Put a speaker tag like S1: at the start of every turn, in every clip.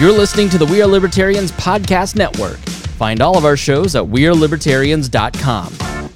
S1: You're listening to the We Are Libertarians Podcast Network. Find all of our shows at wearelibertarians.com.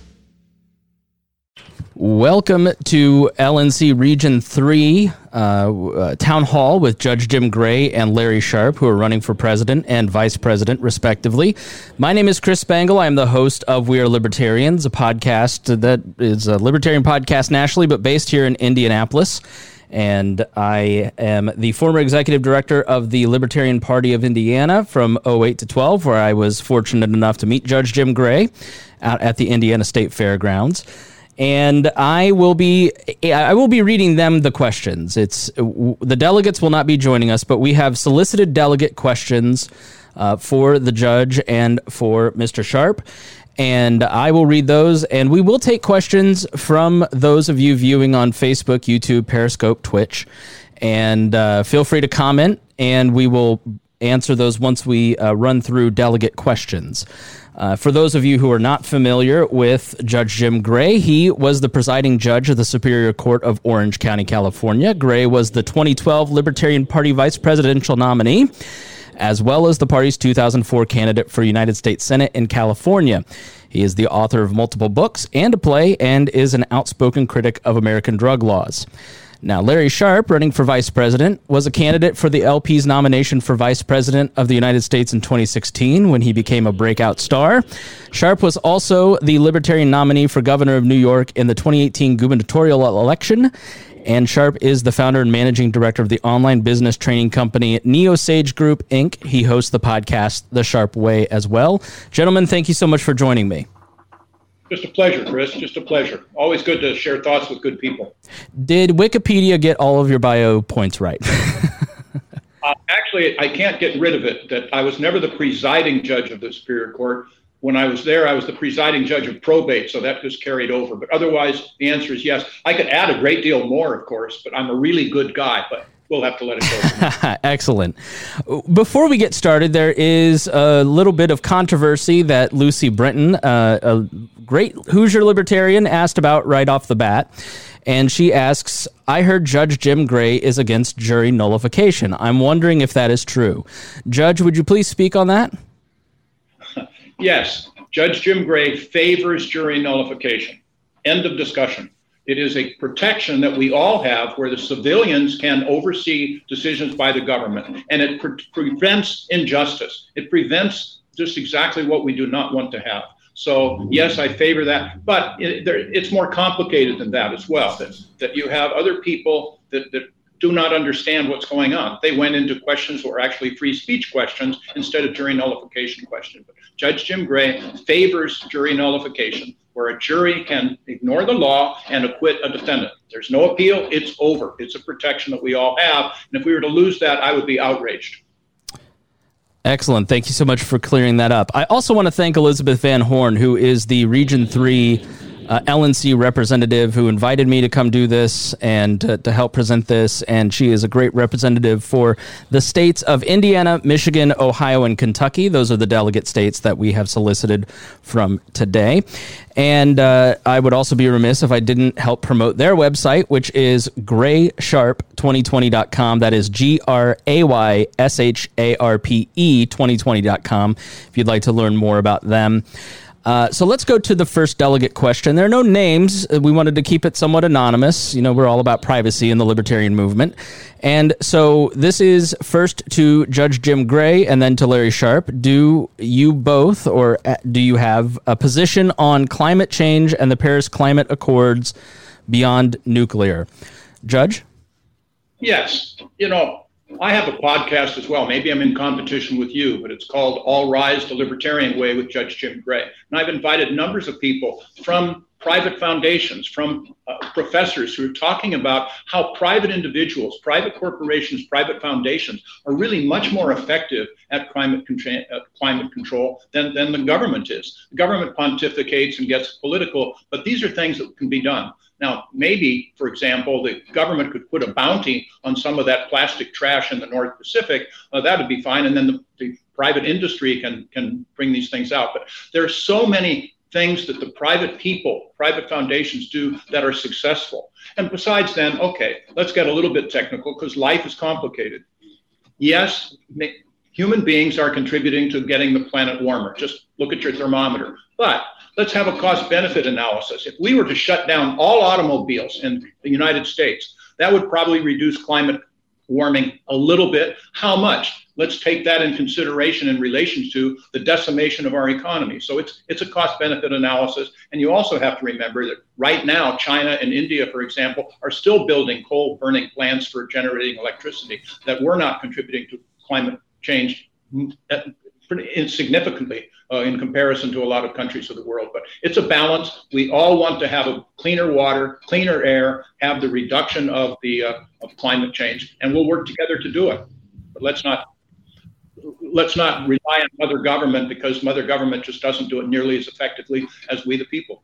S1: Welcome to LNC Region 3 Town Hall with Judge Jim Gray and Larry Sharpe, who are running for president and vice president, respectively. My name is Chris Spangle. I am the host of We Are Libertarians, a podcast that is a libertarian podcast nationally, but based here in Indianapolis. And I am the former executive director of the Libertarian Party of Indiana from 2008 to 12, where I was fortunate enough to meet Judge Jim Gray out at the Indiana State Fairgrounds. And I will be reading them the questions. The delegates will not be joining us, but we have solicited delegate questions for the judge and for Mr. Sharpe. And I will read those, and we will take questions from those of you viewing on Facebook, YouTube, Periscope, Twitch. And feel free to comment, and we will answer those once we run through delegate questions. For those of you who are not familiar with Judge Jim Gray, he was the presiding judge of the Superior Court of Orange County, California. Gray was the 2012 Libertarian Party vice presidential nominee, as well as the party's 2004 candidate for United States Senate in California. He is the author of multiple books and a play, and is an outspoken critic of American drug laws. Now, Larry Sharpe, running for vice president, was a candidate for the LP's nomination for vice president of the United States in 2016 when he became a breakout star. Sharpe was also the Libertarian nominee for governor of New York in the 2018 gubernatorial election. And Sharpe is the founder and managing director of the online business training company Neosage Group, Inc. He hosts the podcast The Sharpe Way as well. Gentlemen, thank you so much for joining me.
S2: Just a pleasure, Chris. Just a pleasure. Always good to share thoughts with good people.
S1: Did Wikipedia get all of your bio points right?
S2: Actually, I can't get rid of it that I was never the presiding judge of the Superior Court. When I was there, I was the presiding judge of probate, so that just carried over. But otherwise, the answer is yes. I could add a great deal more, of course, but I'm a really good guy, but we'll have to let it go.
S1: Excellent. Before we get started, there is a little bit of controversy that Lucy Brenton, a great Hoosier libertarian, asked about right off the bat. And she asks, I heard Judge Jim Gray is against jury nullification. I'm wondering if that is true. Judge, would you please speak on that?
S2: Yes, Judge Jim Gray favors jury nullification. End of discussion. It is a protection that we all have where the civilians can oversee decisions by the government, and it prevents injustice. It prevents just exactly what we do not want to have. So, yes, I favor that, but it's more complicated than that as well, that you have other people that do not understand what's going on. They went into questions that were actually free speech questions instead of jury nullification questions. But Judge Jim Gray favors jury nullification, where a jury can ignore the law and acquit a defendant. There's no appeal. It's over. It's a protection that we all have. And if we were to lose that, I would be outraged.
S1: Excellent. Thank you so much for clearing that up. I also want to thank Elizabeth Van Horn, who is the Region 3 LNC representative who invited me to come do this and to help present this. And she is a great representative for the states of Indiana, Michigan, Ohio, and Kentucky. Those are the delegate states that we have solicited from today. And I would also be remiss if I didn't help promote their website, which is graysharpe2020.com. That is GRAYSHARPE 2020.com if you'd like to learn more about them. So let's go to the first delegate question. There are no names. We wanted to keep it somewhat anonymous. You know, we're all about privacy in the libertarian movement. And so this is first to Judge Jim Gray and then to Larry Sharpe. Do you both, or do you have a position on climate change and the Paris Climate Accords beyond nuclear? Judge?
S2: Yes. You know, I have a podcast as well. Maybe I'm in competition with you, but it's called All Rise the Libertarian Way with Judge Jim Gray. And I've invited numbers of people from private foundations, from professors who are talking about how private individuals, private corporations, private foundations are really much more effective at climate control than the government is. The government pontificates and gets political, but these are things that can be done. Now, maybe, for example, the government could put a bounty on some of that plastic trash in the North Pacific. That would be fine. And then the private industry can bring these things out. But there are so many things that the private people, private foundations do that are successful. And besides then, okay, let's get a little bit technical because life is complicated. Yes, Human beings are contributing to getting the planet warmer. Just look at your thermometer. But let's have a cost-benefit analysis. If we were to shut down all automobiles in the United States, that would probably reduce climate warming a little bit. How much? Let's take that in consideration in relation to the decimation of our economy. So it's a cost-benefit analysis. And you also have to remember that right now, China and India, for example, are still building coal-burning plants for generating electricity that we're not contributing to climate change pretty insignificantly in comparison to a lot of countries of the world. But it's a balance. We all want to have a cleaner water, cleaner air, have the reduction of the of climate change, and we'll work together to do it. But let's not rely on Mother Government, because Mother Government just doesn't do it nearly as effectively as we the people.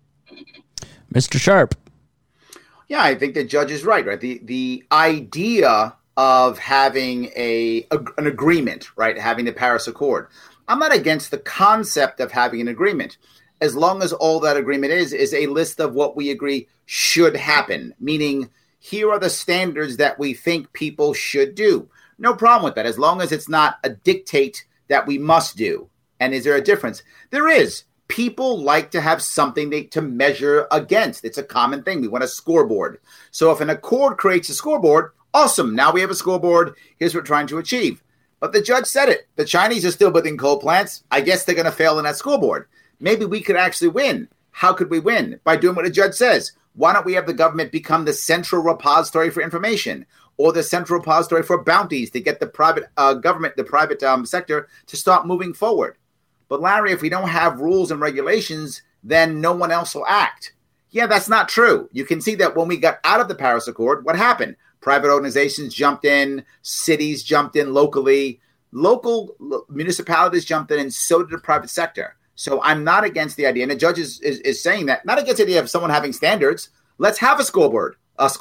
S1: Mr. Sharp.
S3: Yeah, I think the judge is right. The idea of having an agreement, right? Having the Paris Accord. I'm not against the concept of having an agreement, as long as all that agreement is a list of what we agree should happen, meaning here are the standards that we think people should do. No problem with that, as long as it's not a dictate that we must do. And is there a difference? There is. People like to have something to measure against. It's a common thing. We want a scoreboard. So if an accord creates a scoreboard, awesome. Now we have a scoreboard. Here's what we're trying to achieve. But the judge said it. The Chinese are still building coal plants. I guess they're going to fail in that scoreboard. Maybe we could actually win. How could we win? By doing what the judge says. Why don't we have the government become the central repository for information, or the central repository for bounties to get the private government, the private sector to start moving forward? But Larry, if we don't have rules and regulations, then no one else will act. Yeah, that's not true. You can see that when we got out of the Paris Accord, what happened? Private organizations jumped in, cities jumped in locally, local municipalities jumped in, and so did the private sector. So I'm not against the idea, and the judge is saying that, not against the idea of someone having standards. Let's have a scoreboard.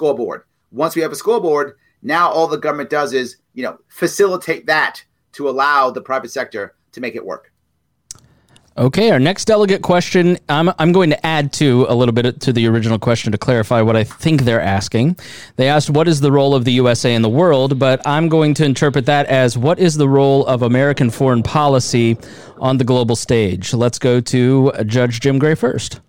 S3: Once we have a scoreboard, now all the government does is, facilitate that to allow the private sector to make it work.
S1: Okay, our next delegate question, I'm going to add to a little bit to the original question to clarify what I think they're asking. They asked, what is the role of the USA in the world? But I'm going to interpret that as, what is the role of American foreign policy on the global stage? Let's go to Judge Jim Gray first.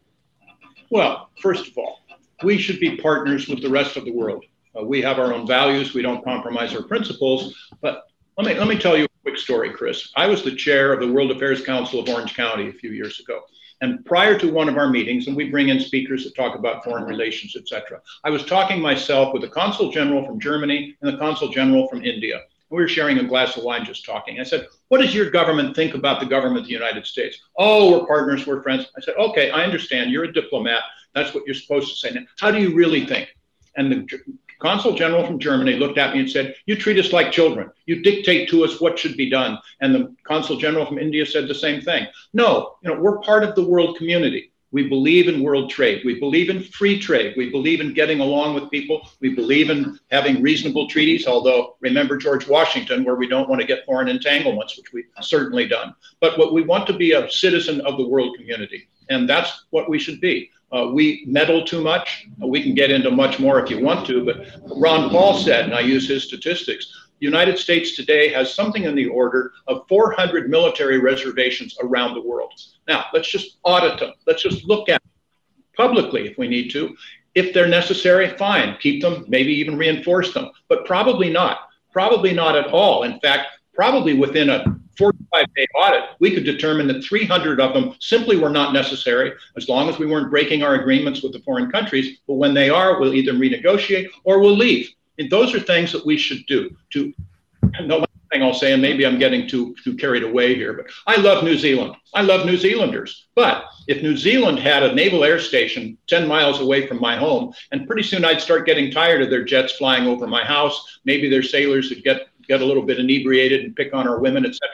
S2: Well, first of all, we should be partners with the rest of the world. We have our own values. We don't compromise our principles. But let me tell you a quick story, Chris. I was the chair of the World Affairs Council of Orange County a few years ago. And prior to one of our meetings, and we bring in speakers that talk about foreign relations, etc., I was talking myself with the Consul General from Germany and the Consul General from India. We were sharing a glass of wine just talking. I said, what does your government think about the government of the United States? Oh, we're partners, we're friends. I said, okay, I understand. You're a diplomat. That's what you're supposed to say. Now, how do you really think? And the Consul General from Germany looked at me and said, you treat us like children. You dictate to us what should be done. And the Consul General from India said the same thing. No, we're part of the world community. We believe in world trade. We believe in free trade. We believe in getting along with people. We believe in having reasonable treaties, although remember George Washington, where we don't want to get foreign entanglements, which we've certainly done. But what we want to be a citizen of the world community, and that's what we should be. We meddle too much. We can get into much more if you want to, but Ron Paul said, and I use his statistics, the United States today has something in the order of 400 military reservations around the world. Now, let's just audit them. Let's just look at them publicly if we need to. If they're necessary, fine, keep them, maybe even reinforce them, but probably not at all. In fact, probably within a 45-day audit, we could determine that 300 of them simply were not necessary, as long as we weren't breaking our agreements with the foreign countries. But when they are, we'll either renegotiate or we'll leave. And those are things that we should do. No thing I'll say, and maybe I'm getting too carried away here, but I love New Zealand. I love New Zealanders. But if New Zealand had a naval air station 10 miles away from my home, and pretty soon I'd start getting tired of their jets flying over my house, maybe their sailors would get a little bit inebriated and pick on our women, etc.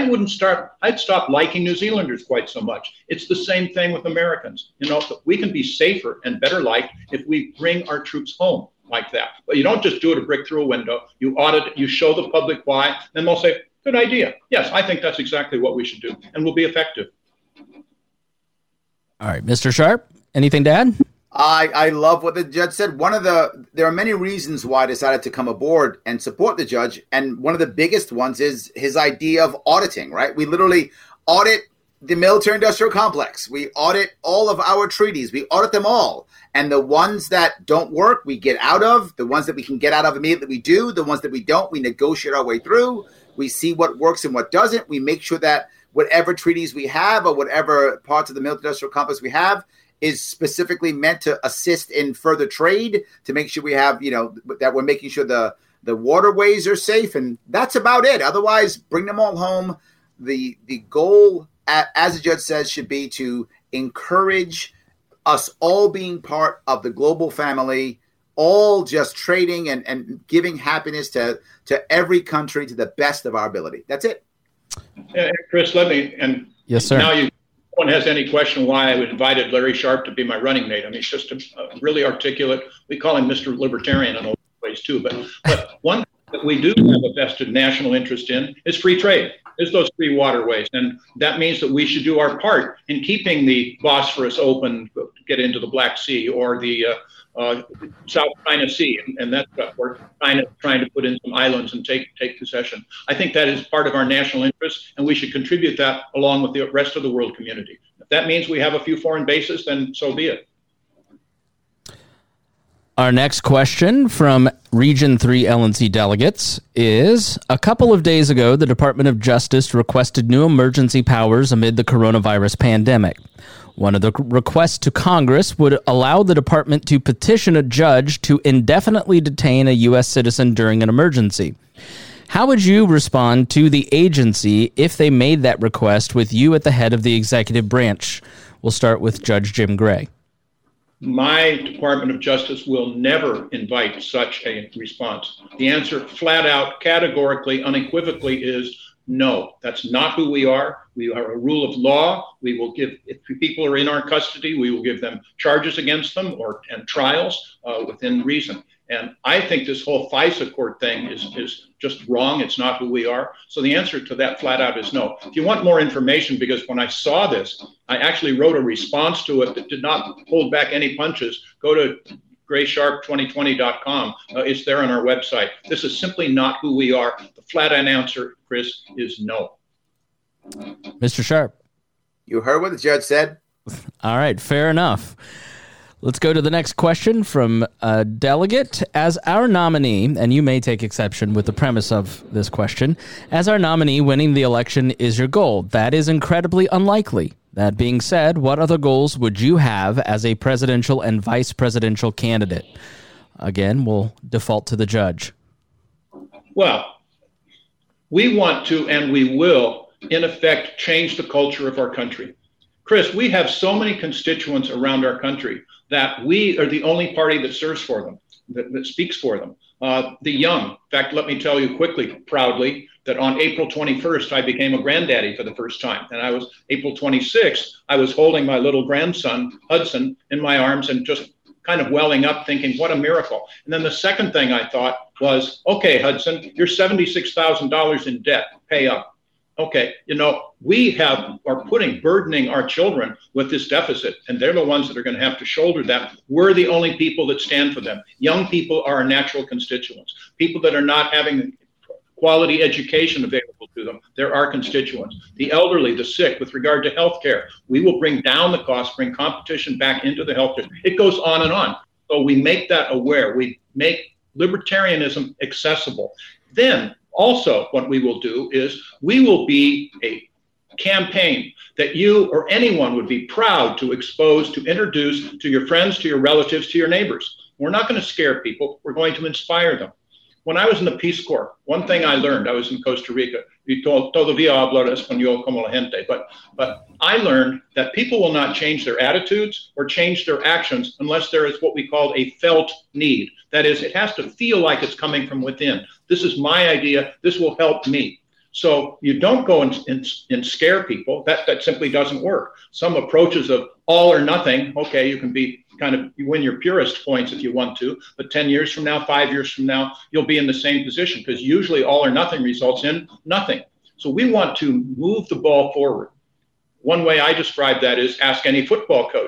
S2: I'd stop liking New Zealanders quite so much. It's the same thing with Americans. We can be safer and better liked if we bring our troops home like that. But you don't just do it a brick through a window. You audit it, you show the public why, and they'll say, good idea. Yes, I think that's exactly what we should do, and we'll be effective.
S1: All right, Mr. Sharp, anything to add?
S3: I love what the judge said. There are many reasons why I decided to come aboard and support the judge. And one of the biggest ones is his idea of auditing, right? We literally audit the military industrial complex. We audit all of our treaties. We audit them all. And the ones that don't work, we get out of. The ones that we can get out of immediately, we do. The ones that we don't, we negotiate our way through. We see what works and what doesn't. We make sure that whatever treaties we have or whatever parts of the military industrial complex we have is specifically meant to assist in further trade, to make sure we have, that we're making sure the waterways are safe. And that's about it. Otherwise, bring them all home. The goal, as the judge says, should be to encourage us all being part of the global family, all just trading and giving happiness to every country to the best of our ability. That's it.
S2: Chris,
S1: yes, sir.
S2: Now no one has any question why I invited Larry Sharpe to be my running mate. I mean, he's just really articulate. We call him Mr. Libertarian in a lot of ways too. But one thing that we do have a vested national interest in is free trade, is those free waterways. And that means that we should do our part in keeping the Bosphorus open to get into the Black Sea, or the South China Sea, and that's where China trying to put in some islands and take possession. I think that is part of our national interest, and we should contribute that along with the rest of the world community. If that means we have a few foreign bases, then so be it.
S1: Our next question from Region 3 LNC delegates is, a couple of days ago, the Department of Justice requested new emergency powers amid the coronavirus pandemic. One of the requests to Congress would allow the department to petition a judge to indefinitely detain a U.S. citizen during an emergency. How would you respond to the agency if they made that request with you at the head of the executive branch? We'll start with Judge Jim Gray.
S2: My Department of Justice will never invite such a response. The answer, flat out, categorically, unequivocally, is no. That's not who we are. We are a rule of law. We will give, if people are in our custody, we will give them charges against them and trials within reason. And I think this whole FISA court thing is just wrong. It's not who we are. So the answer to that flat out is no. If you want more information, because when I saw this, I actually wrote a response to it that did not hold back any punches. Go to GraySharpe2020.com. It's there on our website. This is simply not who we are. The flat out answer, Chris, is no.
S1: Mr. Sharpe.
S3: You heard what the judge said.
S1: All right, fair enough. Let's go to the next question from a delegate. As our nominee, and you may take exception with the premise of this question, as our nominee, winning the election is your goal. That is incredibly unlikely. That being said, what other goals would you have as a presidential and vice presidential candidate? Again, we'll default to the judge.
S2: Well, we want to, and we will, in effect, change the culture of our country. Chris, we have so many constituents around our country that we are the only party that serves for them, that speaks for them. The young, in fact, let me tell you quickly, proudly, that on April 21st, I became a granddaddy for the first time. And April 26th, I was holding my little grandson, Hudson, in my arms and just kind of welling up thinking, what a miracle. And then the second thing I thought was, okay, Hudson, you're $76,000 in debt, pay up. Okay, we are burdening our children with this deficit, and they're the ones that are going to have to shoulder that. We're the only people that stand for them. Young people are our natural constituents. People that are not having quality education available to them, they're our constituents. The elderly, the sick, with regard to healthcare, we will bring down the cost, bring competition back into the healthcare. It goes on and on. So we make that aware. We make libertarianism accessible. Then also, what we will do is we will be a campaign that you or anyone would be proud to expose, to introduce to your friends, to your relatives, to your neighbors. We're not going to scare people. We're going to inspire them. When I was in the Peace Corps, one thing I learned, I was in Costa Rica, todavía hablo español como la gente, but I learned that people will not change their attitudes or change their actions unless there is what we call a felt need. That is, it has to feel like it's coming from within. This is my idea. This will help me. So you don't go and scare people. That simply doesn't work. Some approaches of all or nothing, okay, you can be you win your purist points if you want to, but 10 years from now, 5 years from now, you'll be in the same position because usually all or nothing results in nothing. So we want to move the ball forward. One way I describe that is ask any football coach.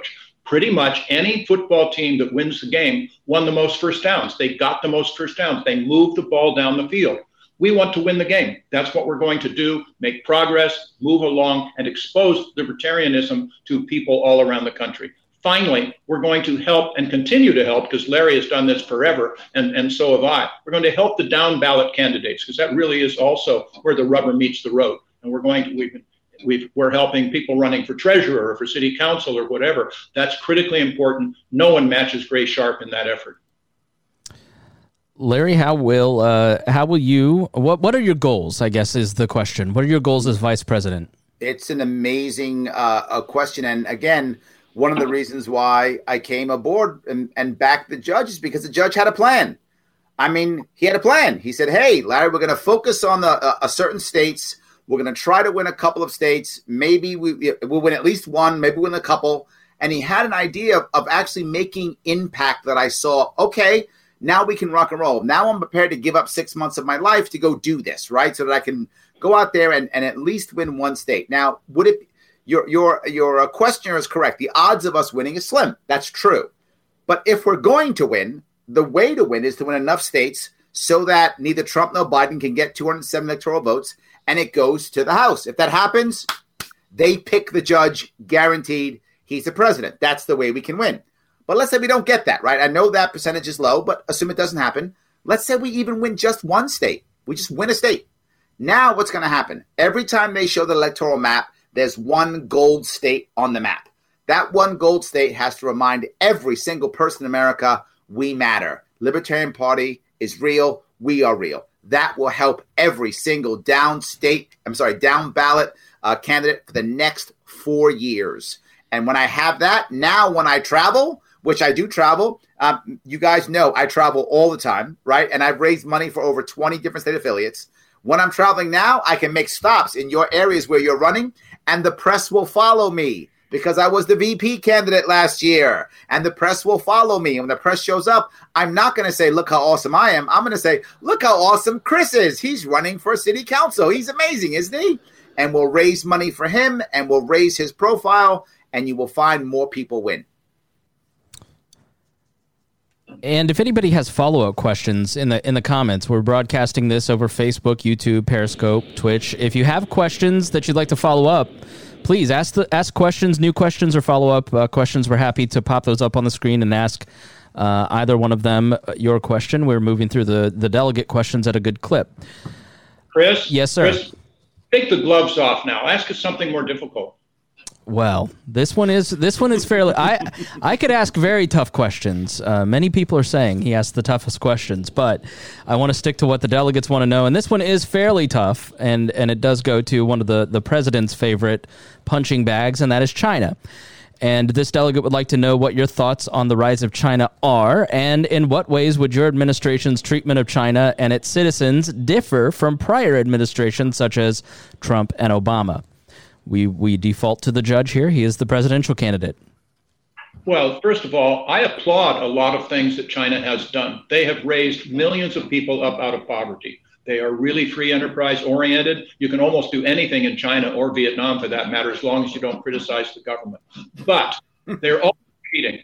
S2: Pretty much any football team that wins the game won the most first downs. They got the most first downs. They moved the ball down the field. We want to win the game. That's what we're going to do, make progress, move along, and expose libertarianism to people all around the country. Finally, we're going to help and continue to help, because Larry has done this forever, and so have I. We're going to help the down ballot candidates, because that really is also where the rubber meets the road. And we're helping people running for treasurer or for city council or whatever. That's critically important. No one matches Gray Sharp in that effort.
S1: Larry, how will you? What are your goals? I guess is the question. What are your goals as vice president?
S3: It's an amazing question, and again, one of the reasons why I came aboard and backed the judge is because the judge had a plan. I mean, he had a plan. He said, "Hey, Larry, we're going to focus on a certain states. We're going to try to win a couple of states. Maybe we'll win at least one. Maybe win a couple." And he had an idea of actually making impact that I saw. Okay. Now we can rock and roll. Now I'm prepared to give up 6 months of my life to go do this, right? So that I can go out there and at least win one state. Now, would it? Your questioner is correct. The odds of us winning is slim. That's true. But if we're going to win, the way to win is to win enough states so that neither Trump nor Biden can get 207 electoral votes, and it goes to the House. If that happens, they pick the judge, guaranteed. He's the president. That's the way we can win. But let's say we don't get that, right? I know that percentage is low, but assume it doesn't happen. Let's say we even win just one state. We just win a state. Now what's going to happen? Every time they show the electoral map, there's one gold state on the map. That one gold state has to remind every single person in America, we matter. Libertarian Party is real. We are real. That will help every single down ballot candidate for the next 4 years. And when I have that, now when I travel, which I do travel, you guys know I travel all the time, right? And I've raised money for over 20 different state affiliates. When I'm traveling now, I can make stops in your areas where you're running, and the press will follow me because I was the VP candidate last year, and the press will follow me. And when the press shows up, I'm not going to say, look how awesome I am. I'm going to say, look how awesome Chris is. He's running for city council. He's amazing, isn't he? And we'll raise money for him, and we'll raise his profile, and you will find more people win.
S1: And if anybody has follow-up questions in the comments, we're broadcasting this over Facebook, YouTube, Periscope, Twitch. If you have questions that you'd like to follow up, please ask questions, new questions or follow-up questions. We're happy to pop those up on the screen and ask either one of them your question. We're moving through the delegate questions at a good clip.
S2: Chris?
S1: Yes, sir.
S2: Chris, take the gloves off now. Ask us something more difficult.
S1: Well, this one is fairly. I could ask very tough questions. Many people are saying he asked the toughest questions, but I want to stick to what the delegates want to know. And this one is fairly tough, and it does go to one of the president's favorite punching bags, and that is China. And this delegate would like to know what your thoughts on the rise of China are, and in what ways would your administration's treatment of China and its citizens differ from prior administrations such as Trump and Obama. We default to the judge here. He is the presidential candidate.
S2: Well, first of all, I applaud a lot of things that China has done. They have raised millions of people up out of poverty. They are really free enterprise oriented. You can almost do anything in China or Vietnam for that matter, as long as you don't criticize the government. But they're also cheating.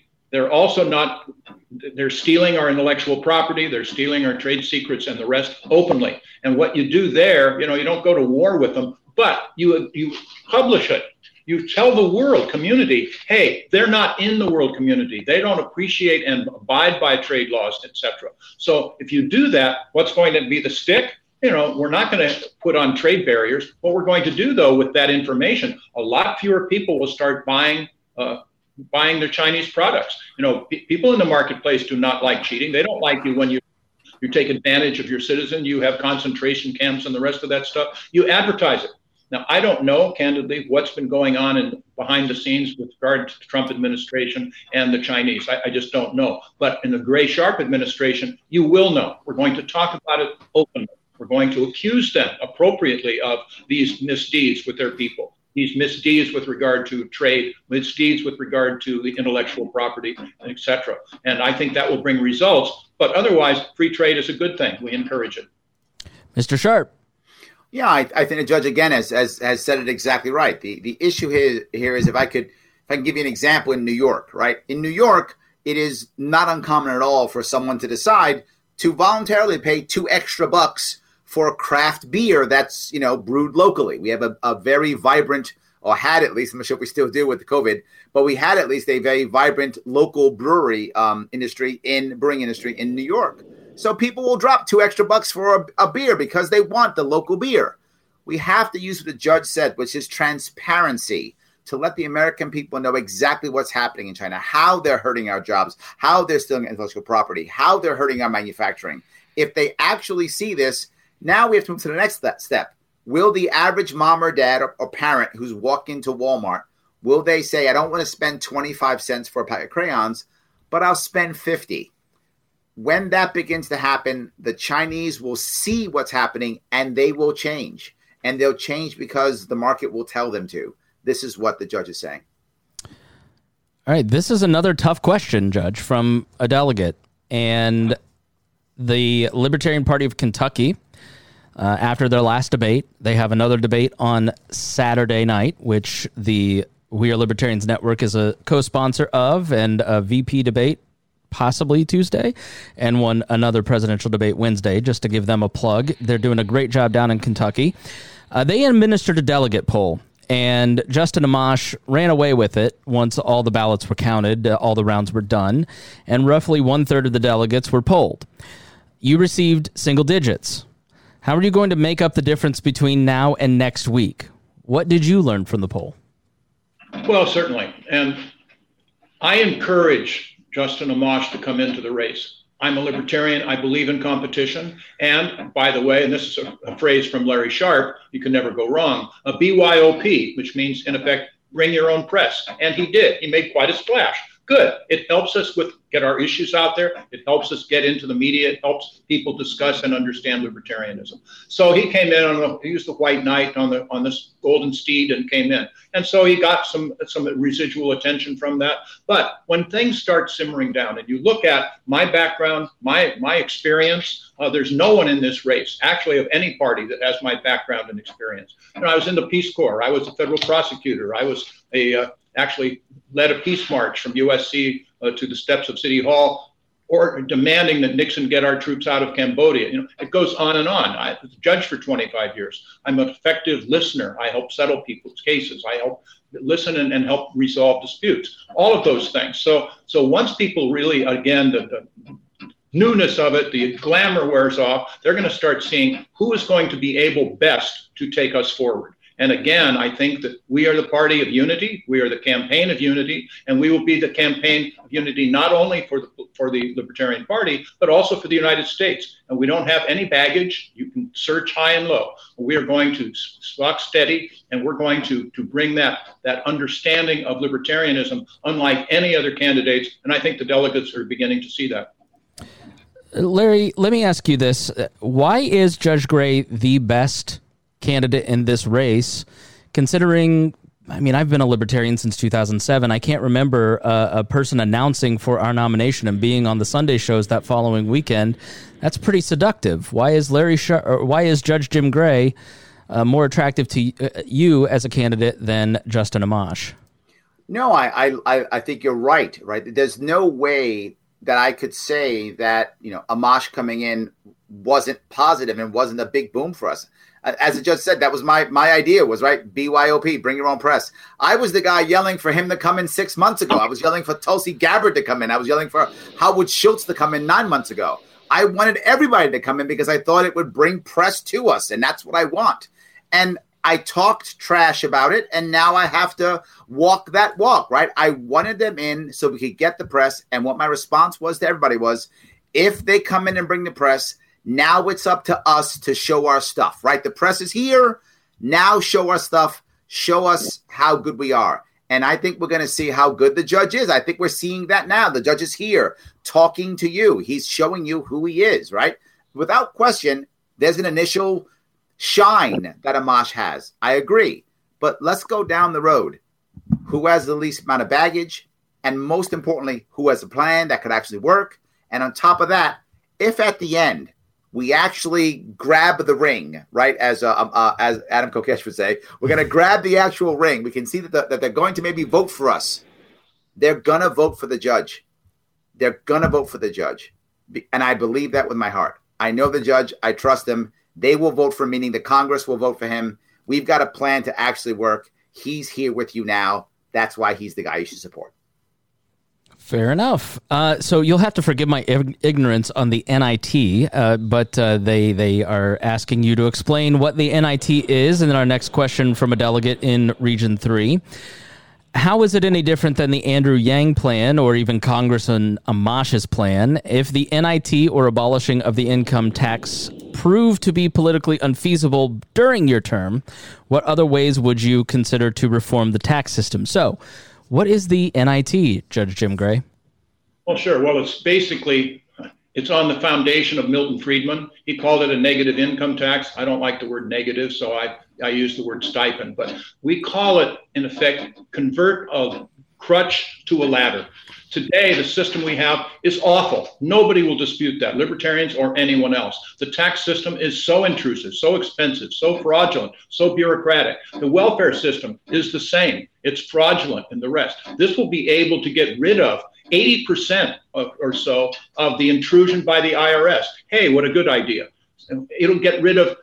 S2: They're stealing our intellectual property. They're stealing our trade secrets and the rest openly. And what you do there, you don't go to war with them, but you publish it. You tell the world community, hey, they're not in the world community. They don't appreciate and abide by trade laws, etc. So if you do that, what's going to be the stick? We're not going to put on trade barriers. What we're going to do, though, with that information, a lot fewer people will start buying their Chinese products. People in the marketplace do not like cheating. They don't like you when you take advantage of your citizen. You have concentration camps and the rest of that stuff. You advertise it. Now, I don't know, candidly, what's been going on behind the scenes with regard to the Trump administration and the Chinese. I just don't know. But in the Gray Sharp administration, you will know. We're going to talk about it openly. We're going to accuse them appropriately of these misdeeds with their people, these misdeeds with regard to trade, misdeeds with regard to the intellectual property, etc. And I think that will bring results. But otherwise, free trade is a good thing. We encourage it.
S1: Mr. Sharp.
S3: Yeah, I think the judge again has said it exactly right. The issue here is if I could if I can give you an example in New York, right? In New York, it is not uncommon at all for someone to decide to voluntarily pay $2 for a craft beer that's, brewed locally. We have a very vibrant, or had at least, I'm not sure if we still do with the COVID, but we had at least a very vibrant local brewing industry in New York. So people will drop $2 for a beer because they want the local beer. We have to use what the judge said, which is transparency, to let the American people know exactly what's happening in China, how they're hurting our jobs, how they're stealing intellectual property, how they're hurting our manufacturing. If they actually see this, now we have to move to the next step. Will the average mom or dad or parent who's walking into Walmart, will they say, I don't want to spend 25 cents for a pack of crayons, but I'll spend 50? When that begins to happen, the Chinese will see what's happening and they will change. And they'll change because the market will tell them to. This is what the judge is saying.
S1: All right. This is another tough question, Judge, from a delegate. And the Libertarian Party of Kentucky, after their last debate, they have another debate on Saturday night, which the We Are Libertarians Network is a co-sponsor of, and a VP debate possibly Tuesday, and another presidential debate Wednesday, just to give them a plug. They're doing a great job down in Kentucky. They administered a delegate poll, and Justin Amash ran away with it once all the ballots were counted, all the rounds were done, and roughly 1/3 of the delegates were polled. You received single digits. How are you going to make up the difference between now and next week? What did you learn from the poll?
S2: Well, certainly. And I encourage Justin Amash to come into the race. I'm a libertarian. I believe in competition. And by the way, and this is a phrase from Larry Sharpe, you can never go wrong, a BYOP, which means, in effect, bring your own press. And he did. He made quite a splash. Good. It helps us get our issues out there. It helps us get into the media. It helps people discuss and understand libertarianism. So he came in he used the white knight on this golden steed and came in. And so he got some residual attention from that. But when things start simmering down and you look at my background, my experience, there's no one in this race, actually, of any party that has my background and experience. I was in the Peace Corps. I was a federal prosecutor. I was actually led a peace march from USC to the steps of City Hall, or demanding that Nixon get our troops out of Cambodia. It goes on and on. I was a judge for 25 years. I'm an effective listener. I help settle people's cases. I help listen and help resolve disputes. All of those things. So once people really, again, the newness of it, the glamour wears off, they're going to start seeing who is going to be able best to take us forward. And again, I think that we are the party of unity. We are the campaign of unity, and we will be the campaign of unity not only for the Libertarian Party, but also for the United States. And we don't have any baggage. You can search high and low. We are going to stock steady, and we're going to bring that understanding of libertarianism unlike any other candidates. And I think the delegates are beginning to see that.
S1: Larry, let me ask you this. Why is Judge Gray the best candidate in this race, considering, I've been a libertarian since 2007. I can't remember a person announcing for our nomination and being on the Sunday shows that following weekend. That's pretty seductive. Why is why is Judge Jim Gray more attractive to you as a candidate than Justin Amash?
S3: No, I think you're right. There's no way that I could say that, Amash coming in wasn't positive and wasn't a big boom for us. As the judge said, that was my idea was, BYOP, bring your own press. I was the guy yelling for him to come in 6 months ago. I was yelling for Tulsi Gabbard to come in. I was yelling for Howard Schultz to come in 9 months ago. I wanted everybody to come in because I thought it would bring press to us, and that's what I want. And I talked trash about it, and now I have to walk that walk, right? I wanted them in so we could get the press, and what my response was to everybody was, if they come in and bring the press, now it's up to us to show our stuff, right? The press is here. Now show our stuff. Show us how good we are. And I think we're going to see how good the judge is. I think we're seeing that now. The judge is here talking to you. He's showing you who he is, right? Without question, there's an initial shine that Amash has. I agree. But let's go down the road. Who has the least amount of baggage? And most importantly, who has a plan that could actually work? And on top of that, if at the end, we actually grab the ring, right? As Adam Kokesh would say, we're going to grab the actual ring. We can see that they're going to maybe vote for us. They're going to vote for the judge. They're going to vote for the judge. And I believe that with my heart. I know the judge. I trust him. They will vote for him, meaning the Congress will vote for him. We've got a plan to actually work. He's here with you now. That's why he's the guy you should support.
S1: Fair enough. So you'll have to forgive my ignorance on the NIT, but they are asking you to explain what the NIT is. And then our next question from a delegate in Region 3. How is it any different than the Andrew Yang plan or even Congressman Amash's plan? If the NIT or abolishing of the income tax prove to be politically unfeasible during your term, what other ways would you consider to reform the tax system? So, what is the NIT, Judge Jim Gray?
S2: Well, sure. Well, it's on the foundation of Milton Friedman. He called it a negative income tax. I don't like the word negative, so I use the word stipend. But we call it, in effect, convert a crutch to a ladder. Today, the system we have is awful. Nobody will dispute that, libertarians or anyone else. The tax system is so intrusive, so expensive, so fraudulent, so bureaucratic. The welfare system is the same. It's fraudulent and the rest. This will be able to get rid of 80% or so of the intrusion by the IRS. Hey, what a good idea. It'll get rid of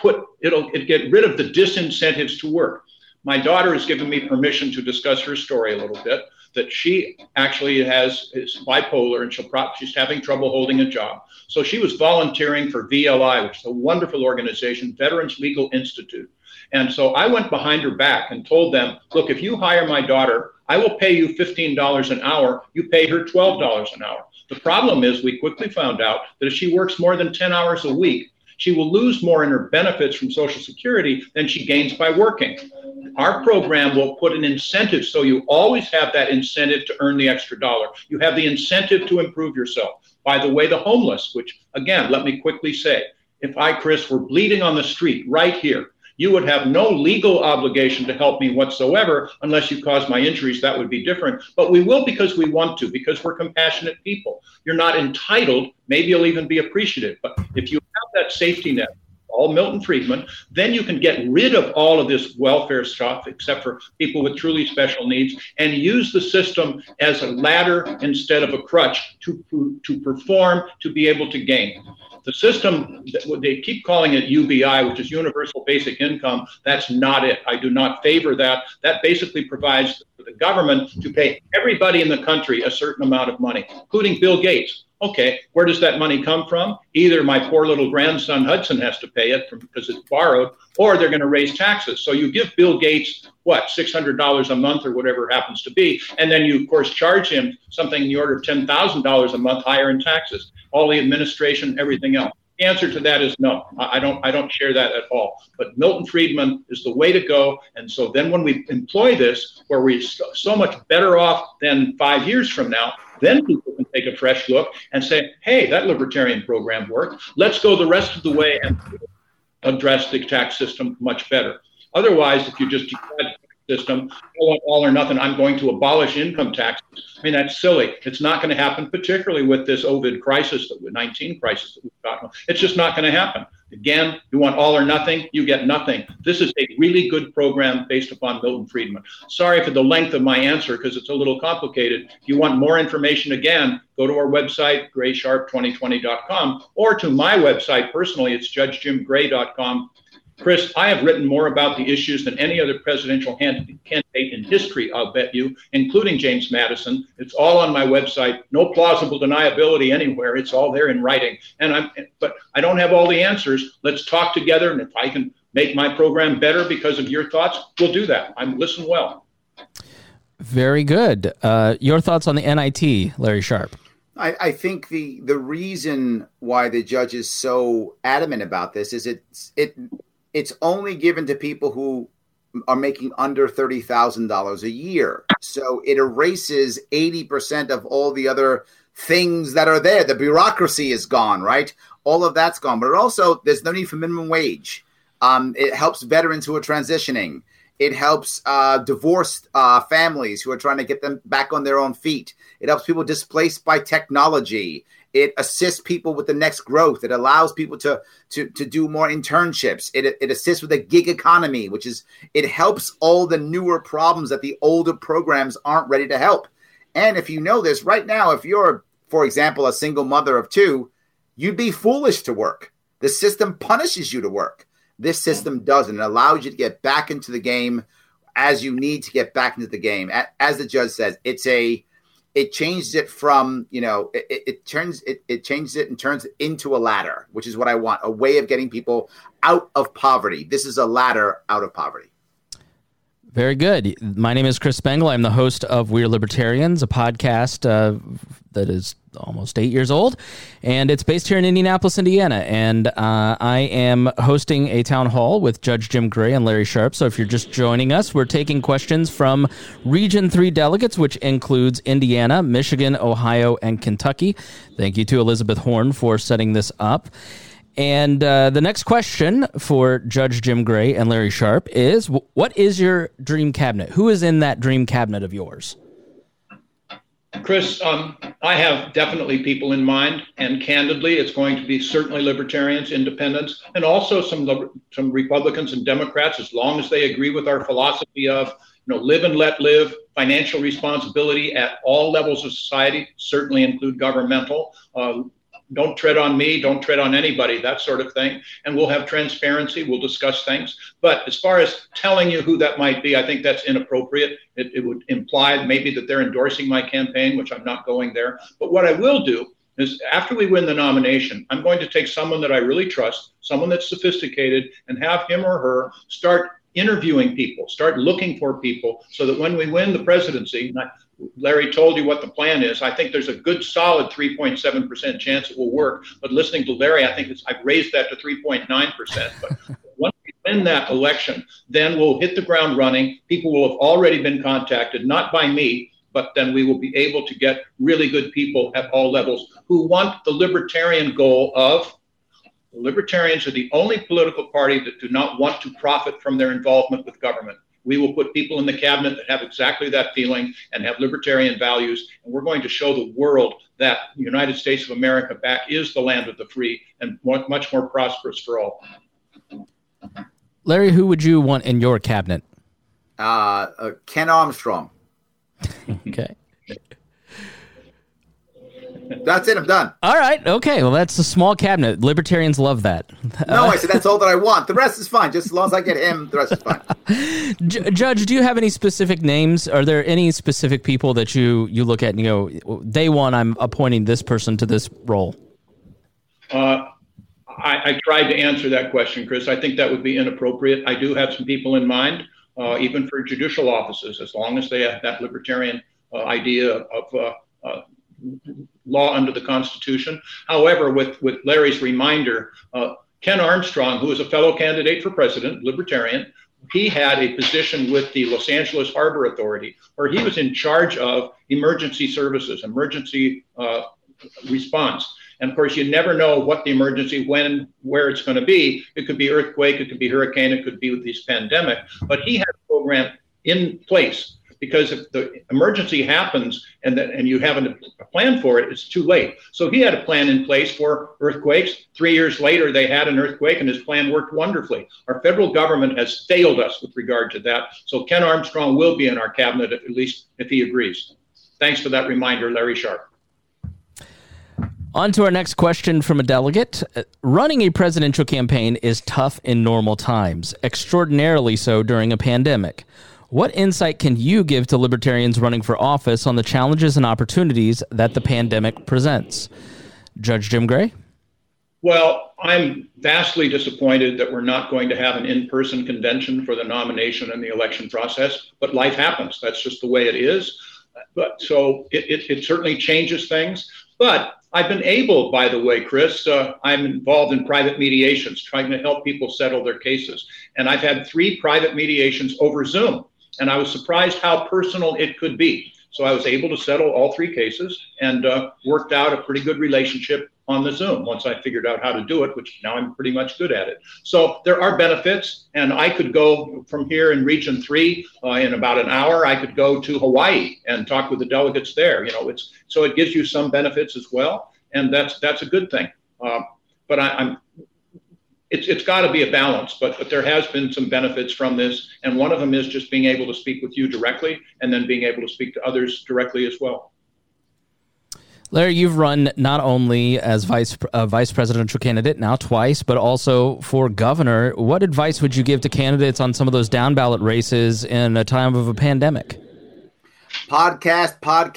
S2: the disincentives to work. My daughter has given me permission to discuss her story a little bit, that she actually is bipolar and she's having trouble holding a job. So she was volunteering for VLI, which is a wonderful organization, Veterans Legal Institute. And so I went behind her back and told them, look, if you hire my daughter, I will pay you $15 an hour. You pay her $12 an hour. The problem is we quickly found out that if she works more than 10 hours a week, she will lose more in her benefits from Social Security than she gains by working. Our program will put an incentive, so you always have that incentive to earn the extra dollar. You have the incentive to improve yourself. By the way, the homeless, which, again, let me quickly say, if I, Chris, were bleeding on the street right here, you would have no legal obligation to help me whatsoever unless you caused my injuries. That would be different. But we will because we want to, because we're compassionate people. You're not entitled. Maybe you'll even be appreciative. But if you have that safety net, all Milton Friedman, then you can get rid of all of this welfare stuff, except for people with truly special needs, and use the system as a ladder instead of a crutch to perform, to be able to gain. The system, they keep calling it UBI, which is Universal Basic Income. That's not it. I do not favor that. That basically provides for the government to pay everybody in the country a certain amount of money, including Bill Gates. Okay, where does that money come from? Either my poor little grandson Hudson has to pay it because it's borrowed, or they're going to raise taxes. So you give Bill Gates, $600 a month or whatever it happens to be, and then you, of course, charge him something in the order of $10,000 a month higher in taxes, all the administration, everything else. The answer to that is no. I don't share that at all. But Milton Friedman is the way to go. And so then when we employ this, where we're so much better off than 5 years from now, then people can take a fresh look and say, hey, that libertarian program worked. Let's go the rest of the way and address the tax system much better. Otherwise, if you just decide the tax system, all or nothing, I'm going to abolish income taxes. I mean, that's silly. It's not going to happen, particularly with this COVID crisis, the 19 crisis that we've got. It's just not going to happen. Again, you want all or nothing, you get nothing. This is a really good program based upon Milton Friedman. Sorry for the length of my answer because it's a little complicated. If you want more information, again, go to our website, graysharp2020.com, or to my website personally, it's judgejimgray.com. Chris, I have written more about the issues than any other presidential candidate in history, I'll bet you, including James Madison. It's all on my website. No plausible deniability anywhere. It's all there in writing. But I don't have all the answers. Let's talk together, and if I can make my program better because of your thoughts, we'll do that. Listen well.
S1: Very good. Your thoughts on the NIT, Larry Sharpe?
S3: I think the reason why the judge is so adamant about this is it's only given to people who are making under $30,000 a year. So it erases 80% of all the other things that are there. The bureaucracy is gone, right? All of that's gone. But also, there's no need for minimum wage. It helps veterans who are transitioning. It helps divorced families who are trying to get them back on their own feet. It helps people displaced by technology. It assists people with the next growth. It allows people to do more internships. It assists with the gig economy, it helps all the newer problems that the older programs aren't ready to help. And if you know this right now, if you're, for example, a single mother of two, you'd be foolish to work. The system punishes you to work. This system doesn't. It allows you to get back into the game as you need to get back into the game. As the judge says, it changes it from, it changes it and turns it into a ladder, which is what I want, a way of getting people out of poverty. This is a ladder out of poverty.
S1: Very good. My name is Chris Spangle. I'm the host of We're Libertarians, a podcast that is almost 8 years old, and it's based here in Indianapolis, Indiana. And I am hosting a town hall with Judge Jim Gray and Larry Sharpe. So if you're just joining us, we're taking questions from Region 3 delegates, which includes Indiana, Michigan, Ohio, and Kentucky. Thank you to Elizabeth Horn for setting this up. And the next question for Judge Jim Gray and Larry Sharpe is, what is your dream cabinet? Who is in that dream cabinet of yours?
S2: Chris, I have definitely people in mind, and candidly, it's going to be certainly libertarians, independents, and also some Republicans and Democrats, as long as they agree with our philosophy of live and let live, financial responsibility at all levels of society, certainly include governmental. Don't tread on me, don't tread on anybody, that sort of thing. And we'll have transparency, we'll discuss things. But as far as telling you who that might be, I think that's inappropriate. It would imply maybe that they're endorsing my campaign, which I'm not going there. But what I will do is after we win the nomination, I'm going to take someone that I really trust, someone that's sophisticated, and have him or her start interviewing people, start looking for people, so that when we win the presidency, Larry told you what the plan is. I think there's a good solid 3.7% chance it will work. But listening to Larry, I think I've raised that to 3.9%. But once we win that election, then we'll hit the ground running. People will have already been contacted, not by me, but then we will be able to get really good people at all levels who want the libertarian goal of libertarians are the only political party that do not want to profit from their involvement with government. We will put people in the cabinet that have exactly that feeling and have libertarian values. And we're going to show the world that the United States of America back is the land of the free and much more prosperous for all.
S1: Larry, who would you want in your cabinet?
S3: Ken Armstrong.
S1: Okay.
S3: That's it. I'm done.
S1: All right. Okay. Well, that's a small cabinet. Libertarians love that.
S3: No, I said that's all that I want. The rest is fine. Just as long as I get him, the rest is fine.
S1: Judge, do you have any specific names? Are there any specific people that you look at and you go, day one, I'm appointing this person to this role?
S2: I tried to answer that question, Chris. I think that would be inappropriate. I do have some people in mind, even for judicial offices, as long as they have that libertarian idea of law under the Constitution. However, with Larry's reminder, Ken Armstrong, who is a fellow candidate for president, libertarian, he had a position with the Los Angeles Harbor Authority where he was in charge of emergency services, emergency response. And of course, you never know what the emergency, when, where it's going to be. It could be earthquake, it could be hurricane, it could be with this pandemic. But he had a program in place, because if the emergency happens and you haven't a plan for it, it's too late. So he had a plan in place for earthquakes. 3 years later, they had an earthquake, and his plan worked wonderfully. Our federal government has failed us with regard to that. So Ken Armstrong will be in our cabinet, at least if he agrees. Thanks for that reminder, Larry Sharpe.
S1: On to our next question from a delegate. Running a presidential campaign is tough in normal times, extraordinarily so during a pandemic. What insight can you give to libertarians running for office on the challenges and opportunities that the pandemic presents? Judge Jim Gray?
S2: Well, I'm vastly disappointed that we're not going to have an in-person convention for the nomination and the election process, but life happens. That's just the way it is. But so it certainly changes things. But I've been able, by the way, Chris, I'm involved in private mediations, trying to help people settle their cases. And I've had 3 private mediations over Zoom. And I was surprised how personal it could be. So I was able to settle all 3 cases and worked out a pretty good relationship on the Zoom once I figured out how to do it, which now I'm pretty much good at it. So there are benefits, and I could go from here in Region 3 in about an hour. I could go to Hawaii and talk with the delegates there. So it gives you some benefits as well. and that's a good thing. But it's got to be a balance. But there has been some benefits from this, and one of them is just being able to speak with you directly, and then being able to speak to others directly as well.
S1: Larry, you've run not only as vice presidential candidate now twice, but also for governor. What advice would you give to candidates on some of those down ballot races in a time of a pandemic?
S3: Podcast.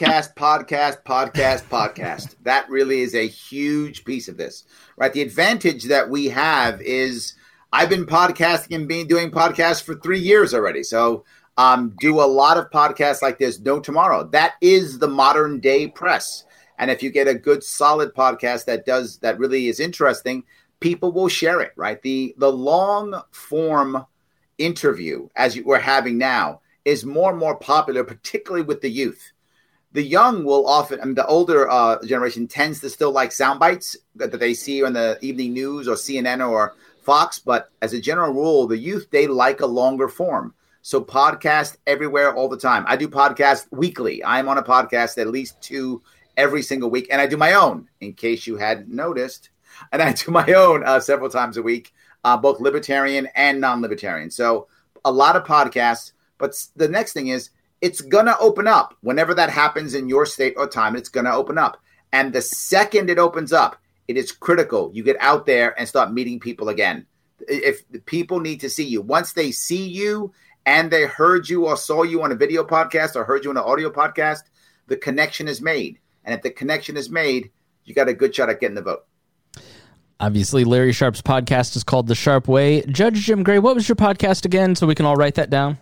S3: That really is a huge piece of this, right? The advantage that we have is I've been podcasting and doing podcasts for 3 years already. So do a lot of podcasts like there's no tomorrow. That is the modern day press. And if you get a good, solid podcast that really is interesting, people will share it, right? The long form interview, as we're having now, is more and more popular, particularly with the youth. The young will often, the older generation tends to still like sound bites that they see on the evening news or CNN or Fox. But as a general rule, the youth, they like a longer form. So podcast everywhere all the time. I do podcasts weekly. I'm on a podcast at least 2 every single week. And I do my own, in case you hadn't noticed. And I do my own several times a week, both libertarian and non-libertarian. So a lot of podcasts. But the next thing is, it's going to open up. Whenever that happens in your state or time, it's going to open up. And the second it opens up, it is critical you get out there and start meeting people again. If the people need to see you, once they see you and they heard you or saw you on a video podcast or heard you on an audio podcast, the connection is made. And if the connection is made, you got a good shot at getting the vote.
S1: Obviously, Larry Sharp's podcast is called The Sharp Way. Judge Jim Gray, what was your podcast again, so we can all write that down?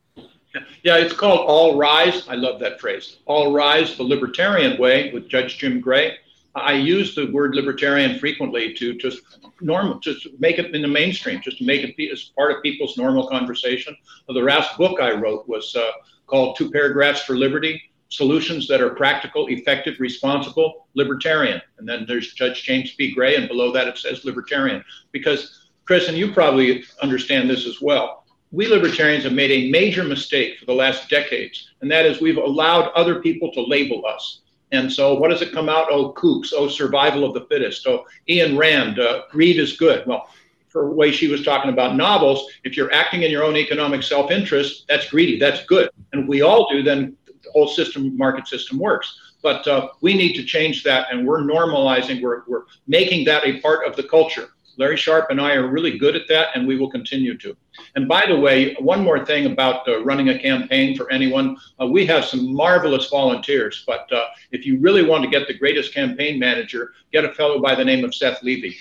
S2: Yeah, it's called All Rise. I love that phrase. All Rise, the Libertarian Way with Judge Jim Gray. I use the word libertarian frequently to just make it in the mainstream, just to make it be as part of people's normal conversation. The last book I wrote was called 2 Paragraphs for Liberty. Solutions that are practical, effective, responsible, libertarian. And then there's Judge James B. Gray, and below that it says libertarian. Because, Chris, and you probably understand this as well, we libertarians have made a major mistake for the last decades, and that is we've allowed other people to label us. And so what does it come out? Oh, kooks, oh, survival of the fittest, oh, Ayn Rand, greed is good. Well, for the way she was talking about novels, if you're acting in your own economic self-interest, that's greedy, that's good. And if we all do, then the whole system, market system works. But we need to change that, and we're normalizing, we're making that a part of the culture. Larry Sharp and I are really good at that, and we will continue to. And by the way, one more thing about running a campaign for anyone. We have some marvelous volunteers, but if you really want to get the greatest campaign manager, get a fellow by the name of Seth Levy.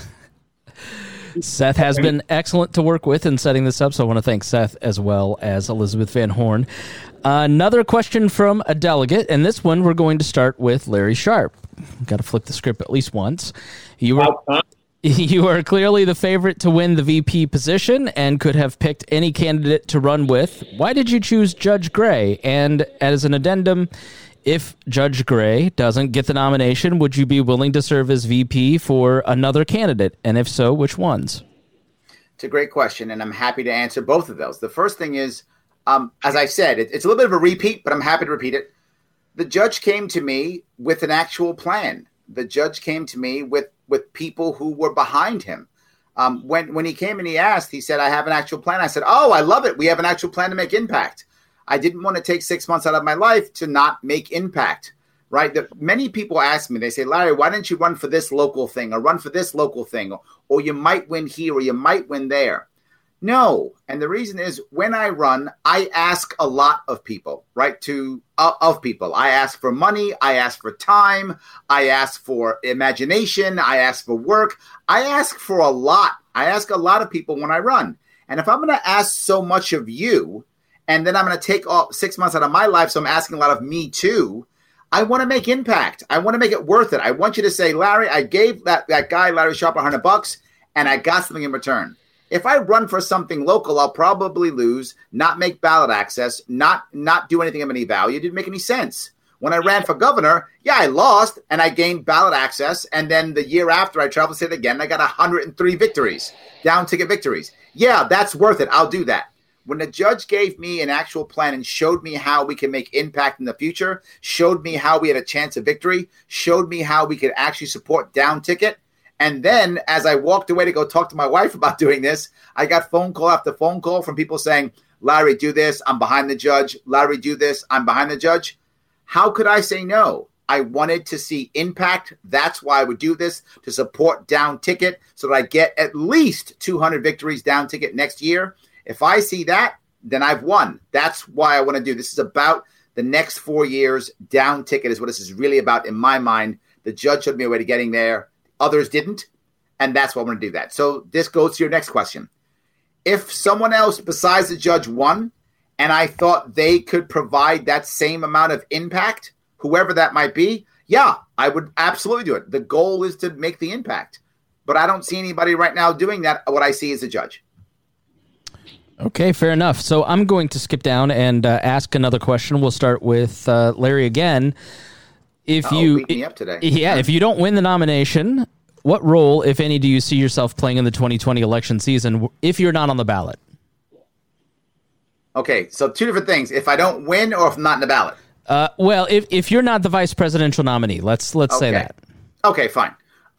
S1: Seth has been excellent to work with in setting this up, so I want to thank Seth as well as Elizabeth Van Horn. Another question from a delegate, and this one we're going to start with Larry Sharp. Got to flip the script at least once. You are clearly the favorite to win the VP position and could have picked any candidate to run with. Why did you choose Judge Gray? And as an addendum, if Judge Gray doesn't get the nomination, would you be willing to serve as VP for another candidate? And if so, which ones?
S3: It's a great question, and I'm happy to answer both of those. The first thing is, as I said, it's a little bit of a repeat, but I'm happy to repeat it. The judge came to me with an actual plan. The judge came to me with people who were behind him. When he came and he asked, he said, I have an actual plan. I said, oh, I love it. We have an actual plan to make impact. I didn't want to take 6 months out of my life to not make impact, right? Many people ask me, they say, Larry, why didn't you run for this local thing or run for this local thing? Or you might win here or you might win there. No. And the reason is when I run, I ask a lot of people, right? Of people. I ask for money. I ask for time. I ask for imagination. I ask for work. I ask for a lot. I ask a lot of people when I run. And if I'm going to ask so much of you, and then I'm going to take 6 months out of my life, so I'm asking a lot of me too, I want to make impact. I want to make it worth it. I want you to say, Larry, I gave that guy, Larry Sharp, $100, and I got something in return. If I run for something local, I'll probably lose, not make ballot access, not do anything of any value. It didn't make any sense. When I ran for governor, yeah, I lost, and I gained ballot access, and then the year after I traveled state again, I got 103 victories, down ticket victories. Yeah, that's worth it. I'll do that. When the judge gave me an actual plan and showed me how we can make impact in the future, showed me how we had a chance of victory, showed me how we could actually support down ticket. And then as I walked away to go talk to my wife about doing this, I got phone call after phone call from people saying, Larry, do this. I'm behind the judge. Larry, do this. I'm behind the judge. How could I say no? I wanted to see impact. That's why I would do this, to support down ticket so that I get at least 200 victories down ticket next year. If I see that, then I've won. That's why I want to do this. Is about the next 4 years. Down ticket is what this is really about in my mind. The judge showed me a way to getting there. Others didn't, and that's why I want to do that. So this goes to your next question. If someone else besides the judge won, and I thought they could provide that same amount of impact, whoever that might be, yeah, I would absolutely do it. The goal is to make the impact. But I don't see anybody right now doing that. What I see is a judge.
S1: Okay, fair enough. So I'm going to skip down and ask another question. We'll start with Larry again. If
S3: beat me up today.
S1: Yeah, if you don't win the nomination, what role, if any, do you see yourself playing in the 2020 election season if you're not on the ballot?
S3: Okay, so two different things. If I don't win or if I'm not in the ballot?
S1: Well, if you're not the vice presidential nominee, let's say that.
S3: Okay, fine.